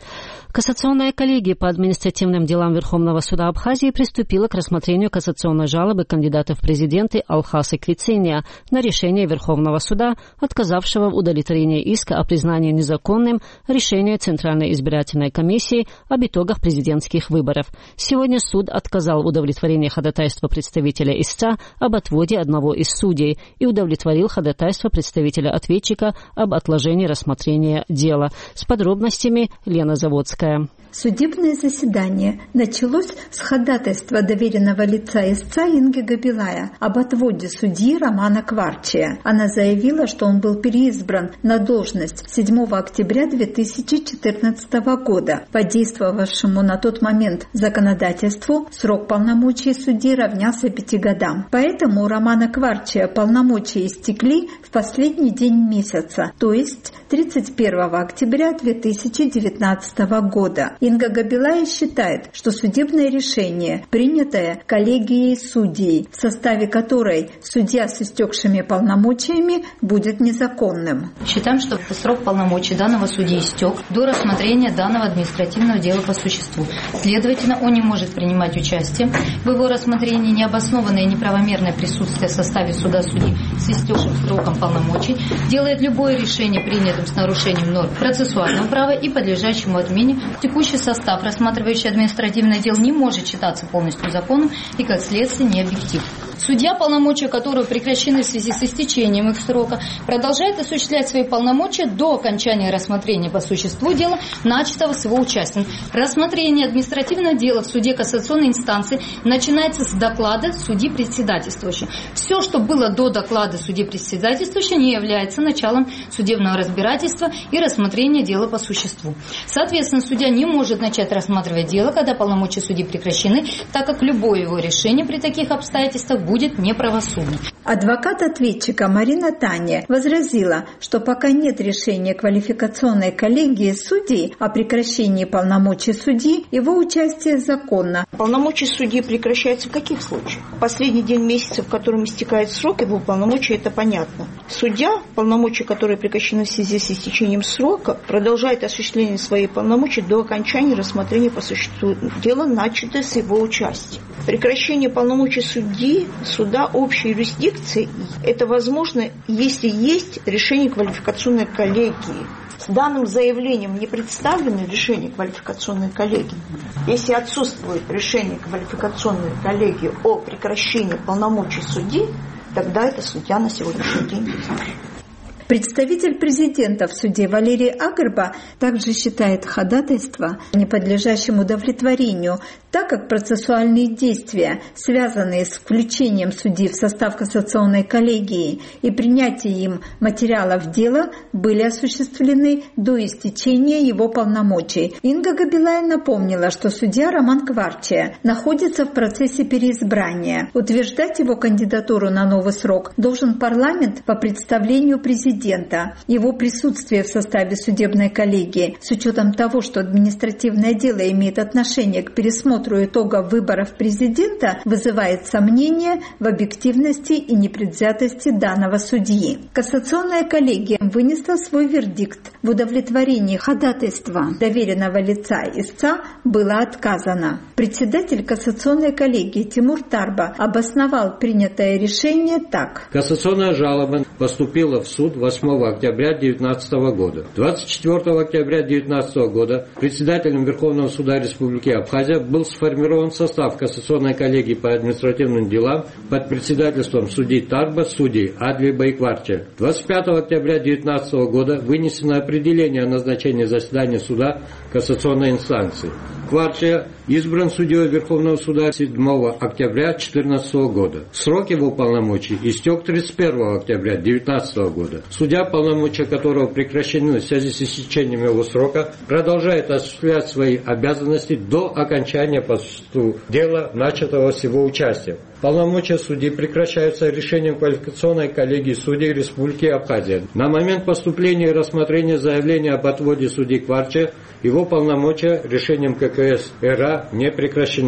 Кассационная коллегия по административным делам Верховного суда Абхазии приступила к рассмотрению кассационной жалобы кандидата в президенты Алхаса Квициния на решение Верховного суда, отказавшего в удовлетворении иска о признании незаконным решения Центральной избирательной комиссии об итогах президентских выборов. Сегодня суд отказал в удовлетворении ходатайства представителя истца об отводе одного из судей и удовлетворил ходатайство представителя ответчика об отложении рассмотрения дела. С подробностями Лена Заводская. Судебное заседание началось с ходатайства доверенного лица истца Инги Габилая об отводе судьи Романа Кварчия. Она заявила, что он был переизбран на должность седьмого октября две тысячи четырнадцатого года. По действовавшему на тот момент законодательству срок полномочий судьи равнялся пяти годам. Поэтому у Романа Кварчия полномочия истекли в последний день месяца, то есть тридцать первого октября две тысячи девятнадцатого года. Инга Габилая считает, что судебное решение, принятое коллегией судей, в составе которой судья с истекшими полномочиями, будет незаконным. Считаем, что срок полномочий данного судьи истек до рассмотрения данного административного дела по существу. Следовательно, он не может принимать участие в его рассмотрении. Необоснованное и неправомерное присутствие в составе суда судьи с истекшим сроком полномочий делает любое решение, принятым с нарушением норм процессуального права и подлежащему отмене. Текущий состав, рассматривающий административное дело, не может считаться полностью законным и, как следствие, не объективным. Судья, полномочия которого прекращены в связи с истечением их срока, продолжает осуществлять свои полномочия до окончания рассмотрения по существу дела, начатого с его участием. Рассмотрение административного дела в суде кассационной инстанции начинается с доклада судьи председательствующего. Все, что было до доклада судьи председательствующего, не является началом судебного разбирательства и рассмотрения дела по существу. Соответственно, судья не может начать рассматривать дело, когда полномочия судьи прекращены, так как любое его решение при таких обстоятельствах будет неправосудным. Адвокат ответчика Марина Таня возразила, что пока нет решения квалификационной коллегии судей о прекращении полномочий судьи, его участие законно. Полномочия судьи прекращаются в каких случаях? Последний день месяца, в котором истекает срок его полномочия, это понятно. Судья, полномочия которые прекращены в связи с истечением срока, продолжает осуществление своих полномочий до окончания рассмотрения по существу дела, начатое с его участия. Прекращение полномочий судьи, суда общей юрисдикции, это возможно, если есть решение квалификационной коллегии. С данным заявлением не представлено решение квалификационной коллегии. Если отсутствует решение квалификационной коллегии о прекращении полномочий судьи, тогда это судья на сегодняшний день безнадежен. Представитель президента в суде Валерий Агарба также считает ходатайство неподлежащим удовлетворению, так как процессуальные действия, связанные с включением судьи в состав кассационной коллегии и принятием им материалов дела, были осуществлены до истечения его полномочий. Инга Габилая напомнила, что судья Роман Кварчия находится в процессе переизбрания. Утверждать его кандидатуру на новый срок должен парламент по представлению президента. Его присутствие в составе судебной коллегии, с учетом того, что административное дело имеет отношение к пересмотру итогов выборов президента, вызывает сомнения в объективности и непредвзятости данного судьи. Кассационная коллегия вынесла свой вердикт. В удовлетворении ходатайства доверенного лица истца было отказано. Председатель кассационной коллегии Тимур Тарба обосновал принятое решение так. Кассационная жалоба поступила в суд восьмого октября две тысячи девятнадцатого года. двадцать четвёртого октября две тысячи девятнадцатого года председателем Верховного суда Республики Абхазия был сформирован состав кассационной коллегии по административным делам под председательством судей Тарба, судей Адлиба и Кварчия. двадцать пятого октября две тысячи девятнадцатого года вынесено определение о назначении заседания суда кассационной инстанции. Кварчия избран судьей Верховного суда седьмого октября две тысячи четырнадцатого года. Срок его полномочий истек тридцать первого октября две тысячи девятнадцатого года. Судья, полномочия которого прекращены в связи с истечением его срока, продолжает осуществлять свои обязанности до окончания по существу дела, начатого с его участием. Полномочия судей прекращаются решением квалификационной коллегии судей Республики Абхазия. На момент поступления и рассмотрения заявления об отводе судьи Кварчия его полномочия решением ка ка эс эр а не прекращены.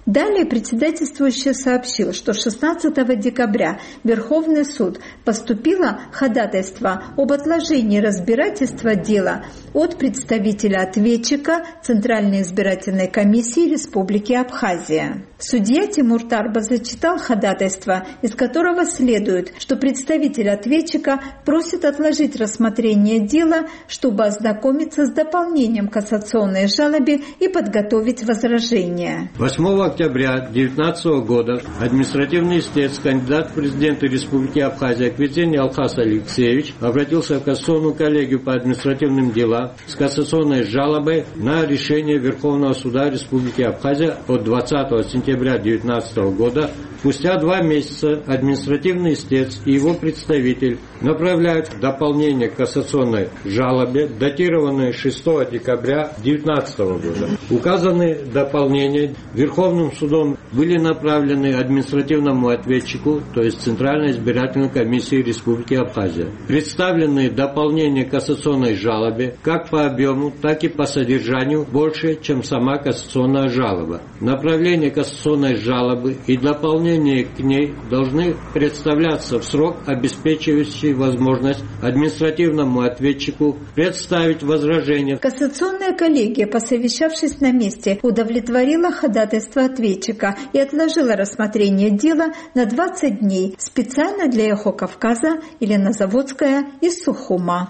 Далее председательствующий сообщил, что шестнадцатого декабря Верховный суд поступило ходатайство об отложении разбирательства дела от представителя ответчика Центральной избирательной комиссии Республики Абхазия. Судья Тимур Тарба зачитал ходатайство, из которого следует, что представитель ответчика просит отложить рассмотрение дела, чтобы ознакомиться с дополнением к кассационной жалобе и подготовить возражения. восьмого октября две тысячи девятнадцатого года административный истец, кандидат в президенты Республики Абхазия Аквитин Алхас Алексеевич обратился в Кассационную коллегию по административным делам с кассационной жалобой на решение Верховного суда Республики Абхазия от двадцатого сентября две тысячи девятнадцатого года. Спустя два месяца административный истец и его представитель направляют дополнение к кассационной жалобе, датированной шестого декабря две тысячи девятнадцатого года. Указанные дополнения Верховным судом были направлены административному ответчику, то есть Центральной избирательной комиссии Республики Абхазия. Представленные дополнения к кассационной жалобе как по объему, так и по содержанию больше, чем сама кассационная жалоба. Направление кассационной жалобы и дополнение к ней должны представляться в срок, обеспечивающий возможность административному ответчику представить возражение. Кассационная коллегия, посовещавшись на месте, удовлетворила ходатайство ответчика и отложила рассмотрение дела на двадцать дней. Специально для Эхо Кавказа Елена Заводская из Сухума.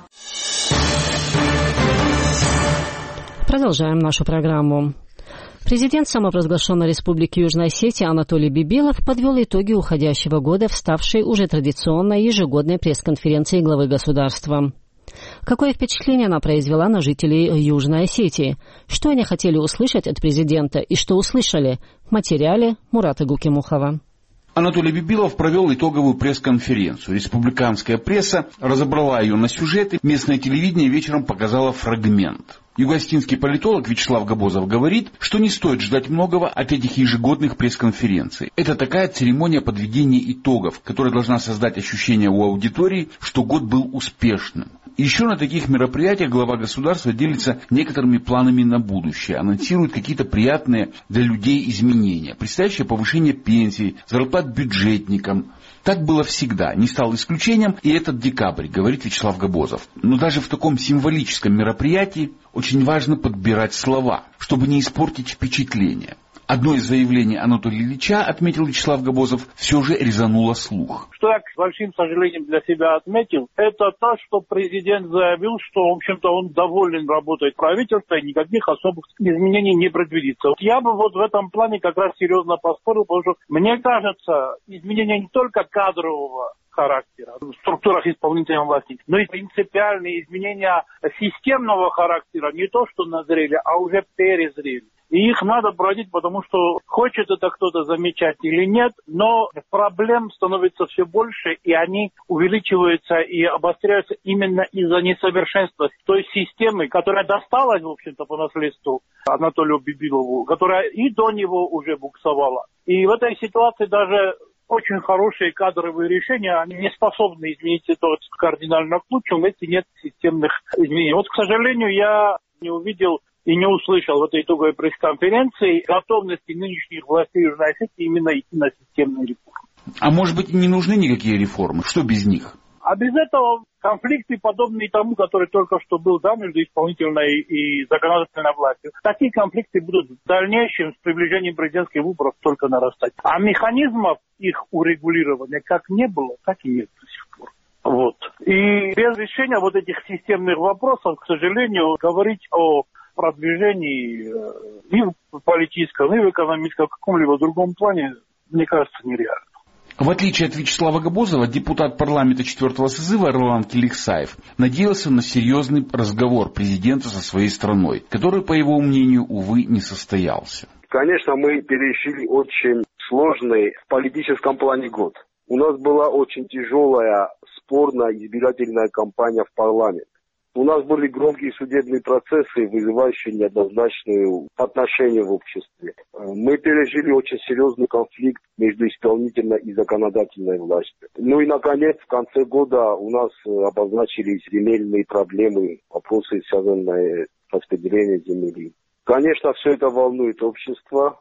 Продолжаем нашу программу. Президент самопровозглашенной Республики Южной Осетии Анатолий Бибилов подвел итоги уходящего года в ставшей уже традиционной ежегодной пресс-конференции главы государства. Какое впечатление она произвела на жителей Южной Осетии? Что они хотели услышать от президента и что услышали? В материале Мурата Гукимухова. Анатолий Бибилов провел итоговую пресс-конференцию. Республиканская пресса разобрала ее на сюжеты, местное телевидение вечером показало фрагмент. Юго-осетинский политолог Вячеслав Габозов говорит, что не стоит ждать многого от этих ежегодных пресс-конференций. Это такая церемония подведения итогов, которая должна создать ощущение у аудитории, что год был успешным. Еще на таких мероприятиях глава государства делится некоторыми планами на будущее, анонсирует какие-то приятные для людей изменения, предстоящее повышение пенсий, зарплат бюджетникам. Так было всегда, не стал исключением и этот декабрь, говорит Вячеслав Габозов. Но даже в таком символическом мероприятии очень важно подбирать слова, чтобы не испортить впечатление. Одно из заявлений Анатолия Ильича, отметил Вячеслав Габозов, все же резануло слух. Что я, с большим сожалением, для себя отметил, это то, что президент заявил, что, в общем-то, он доволен работой правительства и никаких особых изменений не предвидится. Я бы вот в этом плане как раз серьезно поспорил, потому что, мне кажется, изменения не только кадрового характера в структурах исполнительной власти, но и принципиальные изменения системного характера не то, что назрели, а уже перезрели. И их надо проводить, потому что хочет это кто-то замечать или нет, но проблем становится все больше, и они увеличиваются и обостряются именно из-за несовершенства той системы, которая досталась, в общем-то, по наследству Анатолию Бибилову, которая и до него уже буксовала. И в этой ситуации даже очень хорошие кадровые решения, они не способны изменить ситуацию кардинально к лучшему, если нет системных изменений. Вот, к сожалению, я не увидел и не услышал в этой итоговой пресс-конференции готовности нынешних властей Южной Осетии именно идти на системные реформы. А может быть, не нужны никакие реформы? Что без них? А без этого конфликты, подобные тому, который только что был, да, между исполнительной и законодательной властью, такие конфликты будут в дальнейшем с приближением президентских выборов только нарастать. А механизмов их урегулирования как не было, так и нет до сих пор. Вот. И без решения вот этих системных вопросов, к сожалению, говорить о продвижении и в политическом, и в экономическом, в каком-либо другом плане, мне кажется, нереально. В отличие от Вячеслава Габозова, депутат парламента четвертого созыва Эрлан Келиксаев надеялся на серьезный разговор президента со своей страной, который, по его мнению, увы, не состоялся. Конечно, мы пережили очень сложный в политическом плане год. У нас была очень тяжелая, спорная избирательная кампания в парламент. У нас были громкие судебные процессы, вызывающие неоднозначные отношения в обществе. Мы пережили очень серьезный конфликт между исполнительной и законодательной властью. Ну и, наконец, в конце года у нас обозначились земельные проблемы, вопросы, связанные с распределением земли. Конечно, все это волнует общество.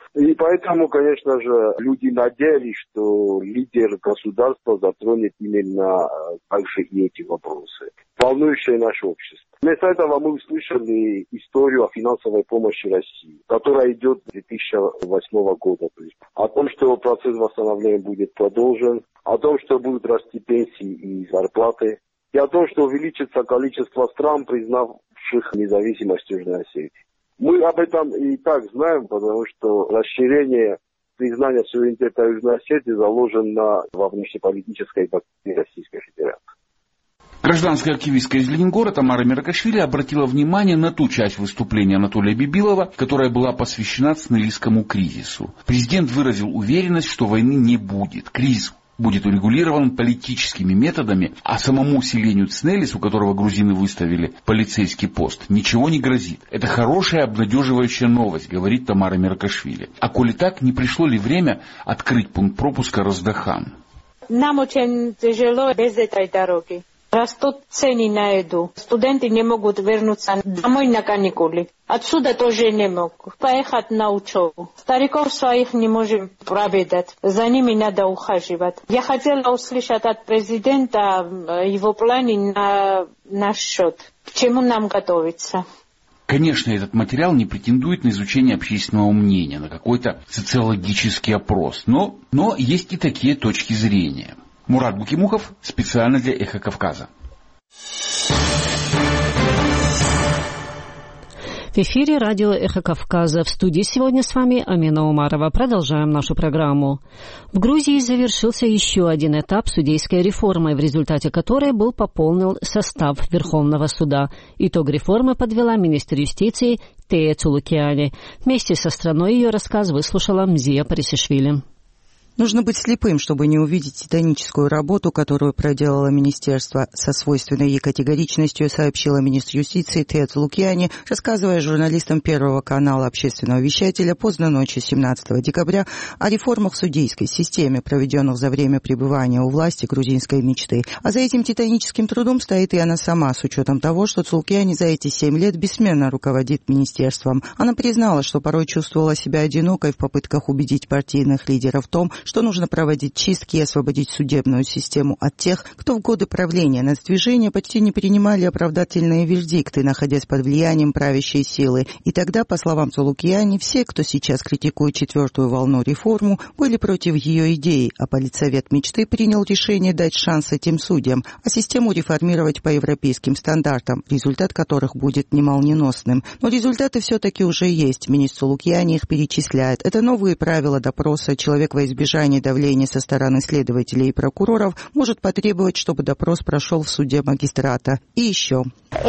И поэтому, конечно же, люди надеялись, что лидер государства затронет именно также и эти вопросы, волнующие наше общество. Вместо этого мы услышали историю о финансовой помощи России, которая идет с две тысячи восьмого года. То есть о том, что процесс восстановления будет продолжен, о том, что будут расти пенсии и зарплаты, и о том, что увеличится количество стран, признавших независимость Южной Осетии. Мы об этом и так знаем, потому что расширение признания суверенитета Южной Осетии заложено во внешнеполитической доктрине Российской Федерации. Гражданская активистка из Лениногорска Тамара Меркашвили обратила внимание на ту часть выступления Анатолия Бибилова, которая была посвящена цнелийскому кризису. Президент выразил уверенность, что войны не будет. Кризис будет урегулирован политическими методами, а самому селению Цнелис, у которого грузины выставили полицейский пост, ничего не грозит. Это хорошая, обнадеживающая новость, говорит Тамара Меркашвили. А коли так, не пришло ли время открыть пункт пропуска Роздахан? Нам очень тяжело без этой дороги. Растут цены на еду. Студенты не могут вернуться домой на каникулы. Отсюда тоже не могут поехать на учебу. Стариков своих не можем проведать. За ними надо ухаживать. Я хотела услышать от президента его планы на наш счет. К чему нам готовиться? Конечно, этот материал не претендует на изучение общественного мнения, на какой-то социологический опрос. Но, но есть и такие точки зрения. Мурат Букимухов специально для «Эхо Кавказа». В эфире радио «Эхо Кавказа». В студии сегодня с вами Амина Умарова. Продолжаем нашу программу. В Грузии завершился еще один этап судейской реформы, в результате которой был пополнен состав Верховного суда. Итог реформы подвела министр юстиции Тея Цулукиани. Вместе со страной ее рассказ выслушала Мзия Парисишвили. Нужно быть слепым, чтобы не увидеть титаническую работу, которую проделало министерство. Со свойственной ей категоричностью сообщила министр юстиции Тея Цулукиани, рассказывая журналистам Первого канала общественного вещателя поздно ночью семнадцатого декабря о реформах в судейской системе, проведенных за время пребывания у власти грузинской мечты. А за этим титаническим трудом стоит и она сама, с учетом того, что Цулукиани за эти семь лет бессменно руководит министерством. Она признала, что порой чувствовала себя одинокой в попытках убедить партийных лидеров в том, что нужно проводить чистки и освободить судебную систему от тех, кто в годы правления нацдвижения почти не принимали оправдательные вердикты, находясь под влиянием правящей силы. И тогда, по словам Цулукиани, все, кто сейчас критикует четвертую волну реформу, были против ее идеи, а Политсовет мечты принял решение дать шанс этим судьям, а систему реформировать по европейским стандартам, результат которых будет немолниеносным. Но результаты все-таки уже есть. Министр Цулукиани их перечисляет. Это новые правила допроса. Человек во избежание давления со стороны следователей и прокуроров может потребовать, чтобы допрос прошел в суде магистрата. И еще.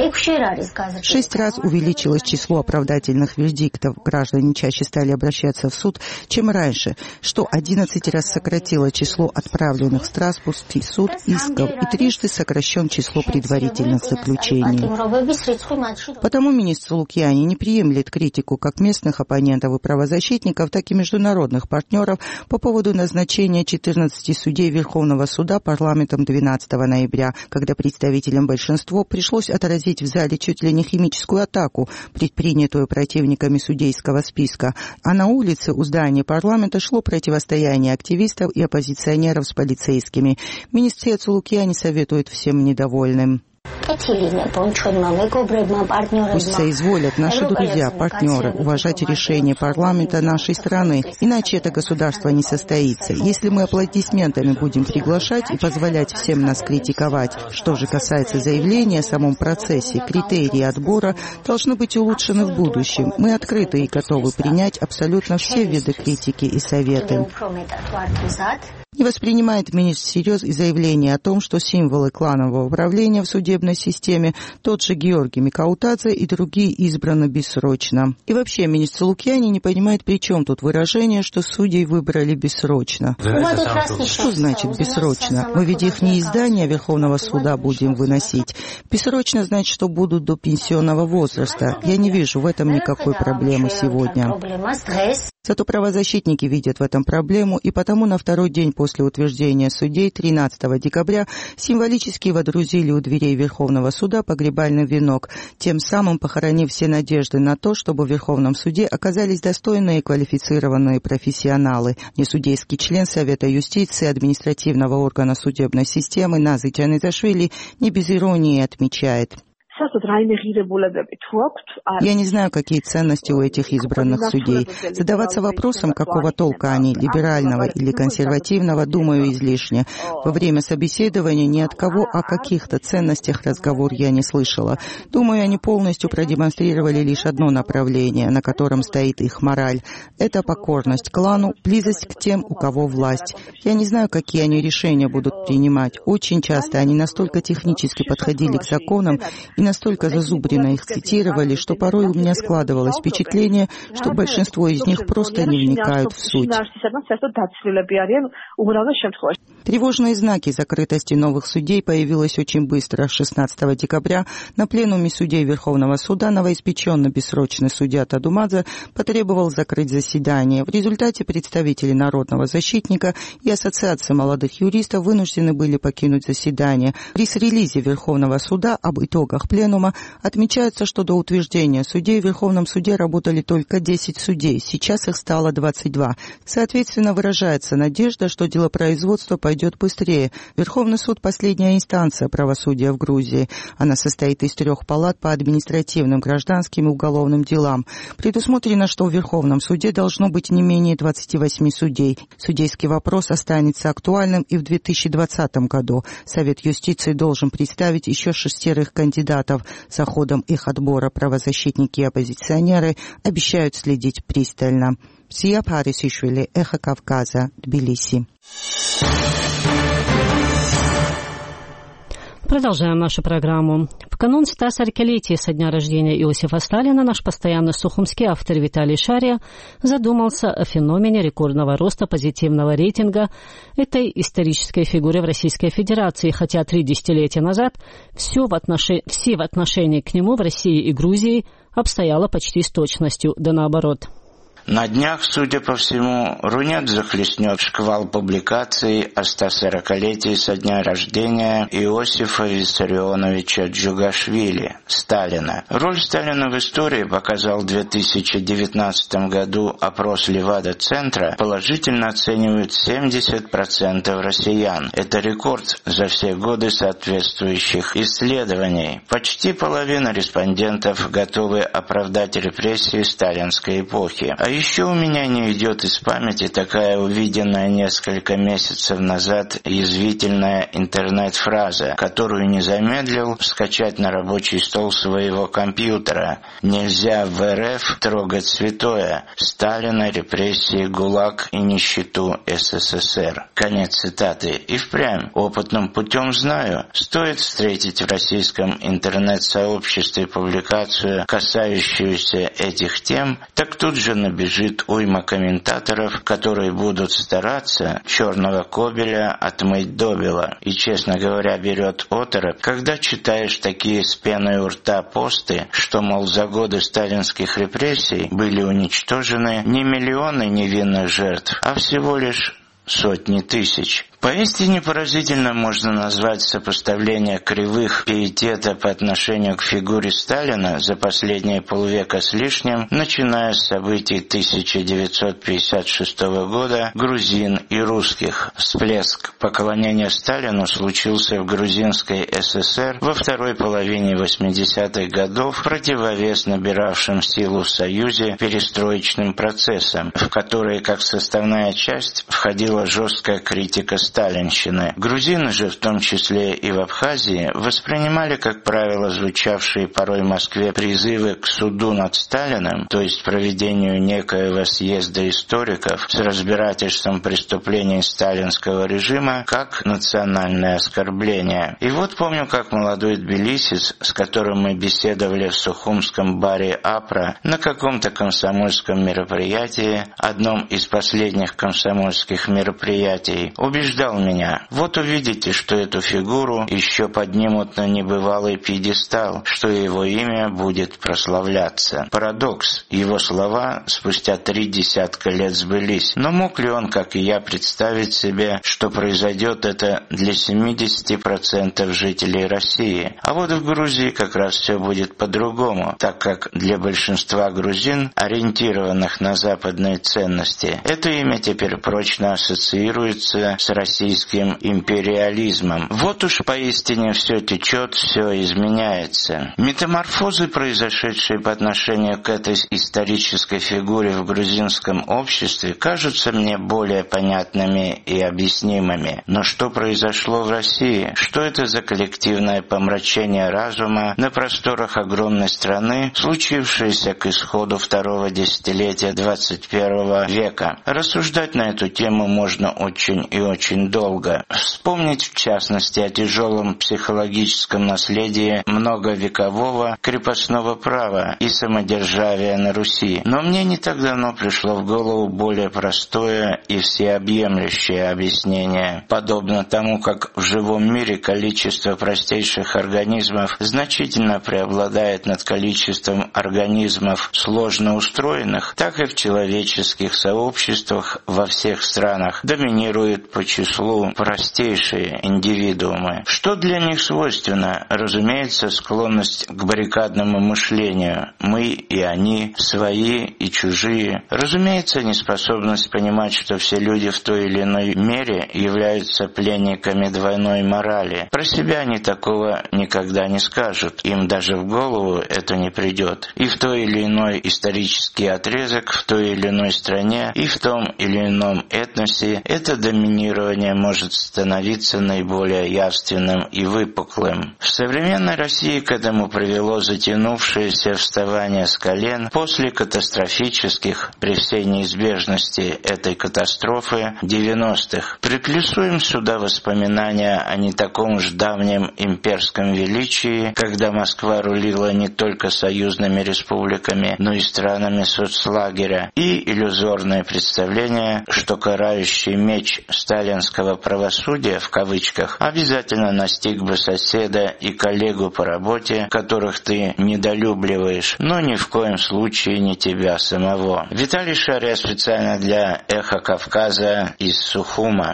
Шесть раз увеличилось число оправдательных вердиктов. Граждане чаще стали обращаться в суд, чем раньше, что одиннадцать раз сократило число отправленных в Страсбургский суд исков и трижды сокращен число предварительных заключений. Потому министр Цулукиани не приемлет критику как местных оппонентов и правозащитников, так и международных партнеров по поводу назначения четырнадцати судей Верховного суда парламентом двенадцатого ноября, когда представителям большинства пришлось отразить в зале чуть ли не химическую атаку, предпринятую противниками судейского списка, а на улице у здания парламента шло противостояние активистов и оппозиционеров с полицейскими. Министр Цулукиани советует всем недовольным. Пусть соизволят наши друзья, партнеры, уважать решение парламента нашей страны, иначе это государство не состоится. Если мы аплодисментами будем приглашать и позволять всем нас критиковать, что же касается заявления о самом процессе, критерии отбора должны быть улучшены в будущем. Мы открыты и готовы принять абсолютно все виды критики и советы. Не воспринимает министр всерьез и заявление о том, что символы кланового управления в судебной системе, тот же Георгий Микаутадзе и другие избраны бессрочно. И вообще министр Цулукиани не понимает, при чем тут выражение, что судей выбрали бессрочно. Что значит бессрочно? Мы ведь их не из здания Верховного суда будем выносить. Бессрочно значит, что будут до пенсионного возраста. Я не вижу в этом никакой проблемы сегодня. Зато правозащитники видят в этом проблему, и потому на второй день после утверждения судей тринадцатого декабря символически водрузили у дверей Верховного суда погребальный венок, тем самым похоронив все надежды на то, чтобы в Верховном суде оказались достойные и квалифицированные профессионалы. Несудейский член Совета юстиции административного органа судебной системы Назы Джанизашвили не без иронии отмечает: я не знаю, какие ценности у этих избранных судей. Задаваться вопросом, какого толка они, либерального или консервативного, думаю, излишне. Во время собеседования ни от кого о каких-то ценностях разговор я не слышала. Думаю, они полностью продемонстрировали лишь одно направление, на котором стоит их мораль. Это покорность клану, близость к тем, у кого власть. Я не знаю, какие они решения будут принимать. Очень часто они настолько технически подходили к законам и настолько зазубренно их цитировали, что порой у меня складывалось впечатление, что большинство из них просто не вникают в суть. Тревожные знаки закрытости новых судей появились очень быстро. шестнадцатого декабря на пленуме судей Верховного суда новоиспеченный бессрочный судья Тадумадзе потребовал закрыть заседание. В результате представители Народного защитника и Ассоциации молодых юристов вынуждены были покинуть заседание. В пресс-релизе Верховного суда об итогах пленума отмечается, что до утверждения судей в Верховном суде работали только десять судей, сейчас их стало двадцать два. Соответственно, выражается надежда, что делопроизводство пойдет быстрее. Верховный суд – последняя инстанция правосудия в Грузии. Она состоит из трех палат по административным, гражданским и уголовным делам. Предусмотрено, что в Верховном суде должно быть не менее двадцати восьми судей. Судейский вопрос останется актуальным и в две тысячи двадцатом году. Совет юстиции должен представить еще шестерых кандидатов. За ходом их отбора правозащитники и оппозиционеры обещают следить пристально. Сия Парисишвили, Эхо Кавказа, Тбилиси. Продолжаем нашу программу. В канун ста сорокалетия со дня рождения Иосифа Сталина наш постоянный сухумский автор Виталий Шария задумался о феномене рекордного роста позитивного рейтинга этой исторической фигуры в Российской Федерации, хотя три десятилетия назад все в, отнош... все в отношении к нему в России и Грузии обстояло почти с точностью, да наоборот. На днях, судя по всему, Рунет захлестнет шквал публикаций о стосорокалетии со дня рождения Иосифа Виссарионовича Джугашвили, Сталина. Роль Сталина в истории показал в две тысячи девятнадцатом году опрос Левада-центра, положительно оценивают семьдесят процентов россиян. Это рекорд за все годы соответствующих исследований. Почти половина респондентов готовы оправдать репрессии сталинской эпохи. А еще у меня не идет из памяти такая увиденная несколько месяцев назад язвительная интернет-фраза, которую не замедлил скачать на рабочий стол своего компьютера. Нельзя в эр эф трогать святое. Сталина, репрессии, ГУЛАГ и нищету эс эс эс эр. Конец цитаты. И впрямь опытным путем знаю, стоит встретить в российском интернет-сообществе публикацию, касающуюся этих тем, так тут же набирается бежит уйма комментаторов, которые будут стараться черного кобеля отмыть добело. И, честно говоря, берет оторопь, когда читаешь такие с пеной у рта посты, что, мол, за годы сталинских репрессий были уничтожены не миллионы невинных жертв, а всего лишь сотни тысяч. Поистине поразительно можно назвать сопоставление кривых пиетета по отношению к фигуре Сталина за последние полвека с лишним, начиная с событий тысяча девятьсот пятьдесят шестого года грузин и русских. Всплеск поклонения Сталину случился в грузинской эс эс эр во второй половине восьмидесятых годов, противовес набиравшим силу в Союзе перестроечным процессам, в которые как составная часть входила жесткая критика сталинщины. Грузины же, в том числе и в Абхазии, воспринимали, как правило, звучавшие порой в Москве призывы к суду над Сталиным, то есть проведению некоего съезда историков с разбирательством преступлений сталинского режима, как национальное оскорбление. И вот помню, как молодой тбилисец, с которым мы беседовали в сухумском баре «Апра» на каком-то комсомольском мероприятии, одном из последних комсомольских мероприятий, убеждал убеждал меня: вот увидите, что эту фигуру еще поднимут на небывалый пьедестал, что его имя будет прославляться. Парадокс. Его слова спустя три десятка лет сбылись. Но мог ли он, как и я, представить себе, что произойдет это для семидесяти процентов жителей России? А вот в Грузии как раз все будет по-другому, так как для большинства грузин, ориентированных на западные ценности, это имя теперь прочно ассоциируется с российским империализмом. Вот уж поистине все течет, все изменяется. Метаморфозы, произошедшие по отношению к этой исторической фигуре в грузинском обществе, кажутся мне более понятными и объяснимыми. Но что произошло в России? Что это за коллективное помрачение разума на просторах огромной страны, случившееся к исходу второго десятилетия двадцать первого века? Рассуждать на эту тему можно очень и очень долго. Вспомнить, в частности, о тяжелом психологическом наследии многовекового крепостного права и самодержавия на Руси. Но мне не так давно пришло в голову более простое и всеобъемлющее объяснение. Подобно тому, как в живом мире количество простейших организмов значительно преобладает над количеством организмов сложно устроенных, так и в человеческих сообществах во всех странах доминируют по числу простейшие индивидуумы. Что для них свойственно? Разумеется, склонность к баррикадному мышлению. Мы и они, свои и чужие. Разумеется, неспособность понимать, что все люди в той или иной мере являются пленниками двойной морали. Про себя они такого никогда не скажут. Им даже в голову это не придет. И в той или иной исторический отрезок, в той или иной стране, и в том или ином этносе это доминирование может становиться наиболее явственным и выпуклым. В современной России к этому привело затянувшееся вставание с колен после катастрофических, при всей неизбежности этой катастрофы, девяностых. Приплюсуем сюда воспоминания о не таком уж давнем имперском величии, когда Москва рулила не только союзными республиками, но и странами соцлагеря, и иллюзорное представление, что карающий меч сталинского правосудия, в кавычках, обязательно настиг бы соседа и коллегу по работе, которых ты недолюбливаешь, но ни в коем случае не тебя самого. Виталий Шария специально для «Эхо Кавказа» из Сухума.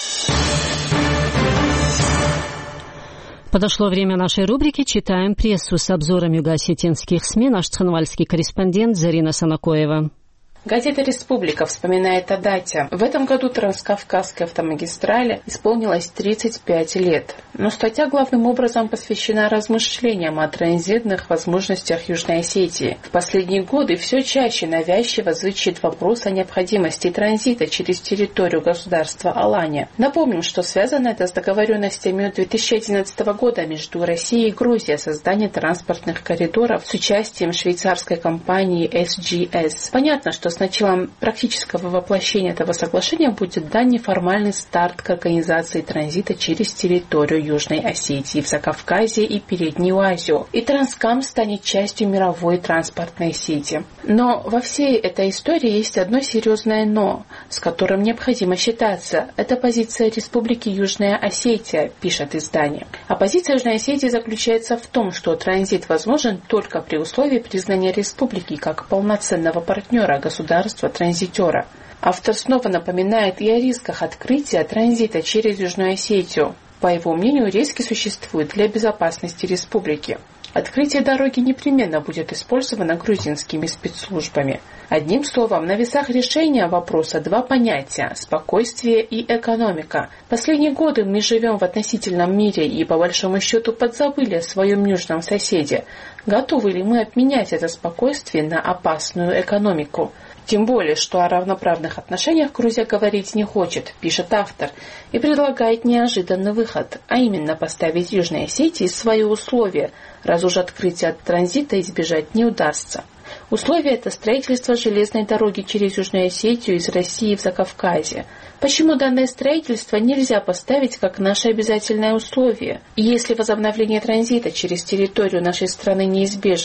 Подошло время нашей рубрики «Читаем прессу» с обзором юго-осетинских СМИ наш цхинвальский корреспондент Зарина Санакоева. Газета «Республика» вспоминает о дате. В этом году Транскавказской автомагистрали исполнилось тридцать пять лет. Но статья главным образом посвящена размышлениям о транзитных возможностях Южной Осетии. В последние годы все чаще навязчиво звучит вопрос о необходимости транзита через территорию государства Алания. Напомним, что связано это с договоренностями две тысячи одиннадцатого года между Россией и Грузией о создании транспортных коридоров с участием швейцарской компании эс джи эс. Понятно, что с началом практического воплощения этого соглашения будет дан неформальный старт к организации транзита через территорию Южной Осетии, в Закавказье и Переднюю Азию. И Транскам станет частью мировой транспортной сети. Но во всей этой истории есть одно серьезное «но», с которым необходимо считаться. Это позиция Республики Южная Осетия, пишет издание. А позиция Южной Осетии заключается в том, что транзит возможен только при условии признания республики как полноценного партнера государства государства-транзитера. Автор снова напоминает и о рисках открытия транзита через Южную Осетию. По его мнению, риски существуют для безопасности республики. Открытие дороги непременно будет использовано грузинскими спецслужбами. Одним словом, на весах решения вопроса два понятия – спокойствие и экономика. Последние годы мы живем в относительном мире и, по большому счету, подзабыли о своем южном соседе. Готовы ли мы обменять это спокойствие на опасную экономику? Тем более, что о равноправных отношениях Грузия говорить не хочет, пишет автор, и предлагает неожиданный выход, а именно поставить Южной Осетии свои условия, раз уж открытие от транзита избежать не удастся. Условие – это строительство железной дороги через Южную Осетию из России в Закавказье. Почему данное строительство нельзя поставить как наше обязательное условие? И если возобновление транзита через территорию нашей страны неизбежен,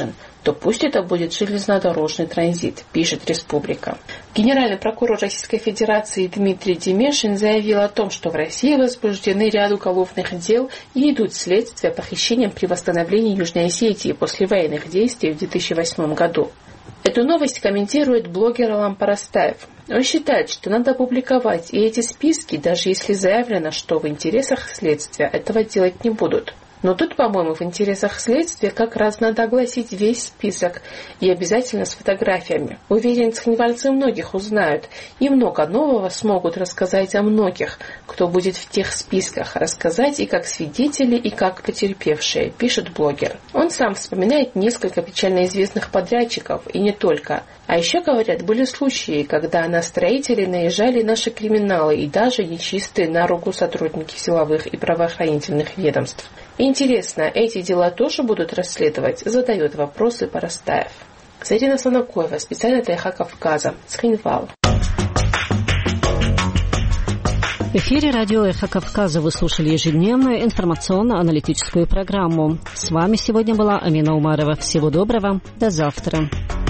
то пусть это будет железнодорожный транзит, пишет «Республика». Генеральный прокурор Российской Федерации Дмитрий Демешин заявил о том, что в России возбуждены ряд уголовных дел и идут следствия по хищениям при восстановлении Южной Осетии после военных действий в две тысячи восьмом году. Эту новость комментирует блогер Алам Парастаев. Он считает, что надо опубликовать и эти списки, даже если заявлено, что в интересах следствия этого делать не будут. Но тут, по-моему, в интересах следствия как раз надо огласить весь список и обязательно с фотографиями. Уверен, цхинвальцы многих узнают и много нового смогут рассказать о многих, кто будет в тех списках, рассказать и как свидетели, и как потерпевшие, пишет блогер. Он сам вспоминает несколько печально известных подрядчиков, и не только. А еще, говорят, были случаи, когда на строителей наезжали наши криминалы и даже нечистые на руку сотрудники силовых и правоохранительных ведомств. Интересно, эти дела тоже будут расследовать? Задает вопросы Парастаев. Зарина Санакоева, специально для Эхо Кавказа, Цхинвал. В эфире радио «Эхо Кавказа» вы слушали ежедневную информационно-аналитическую программу. С вами сегодня была Амина Умарова. Всего доброго, до завтра.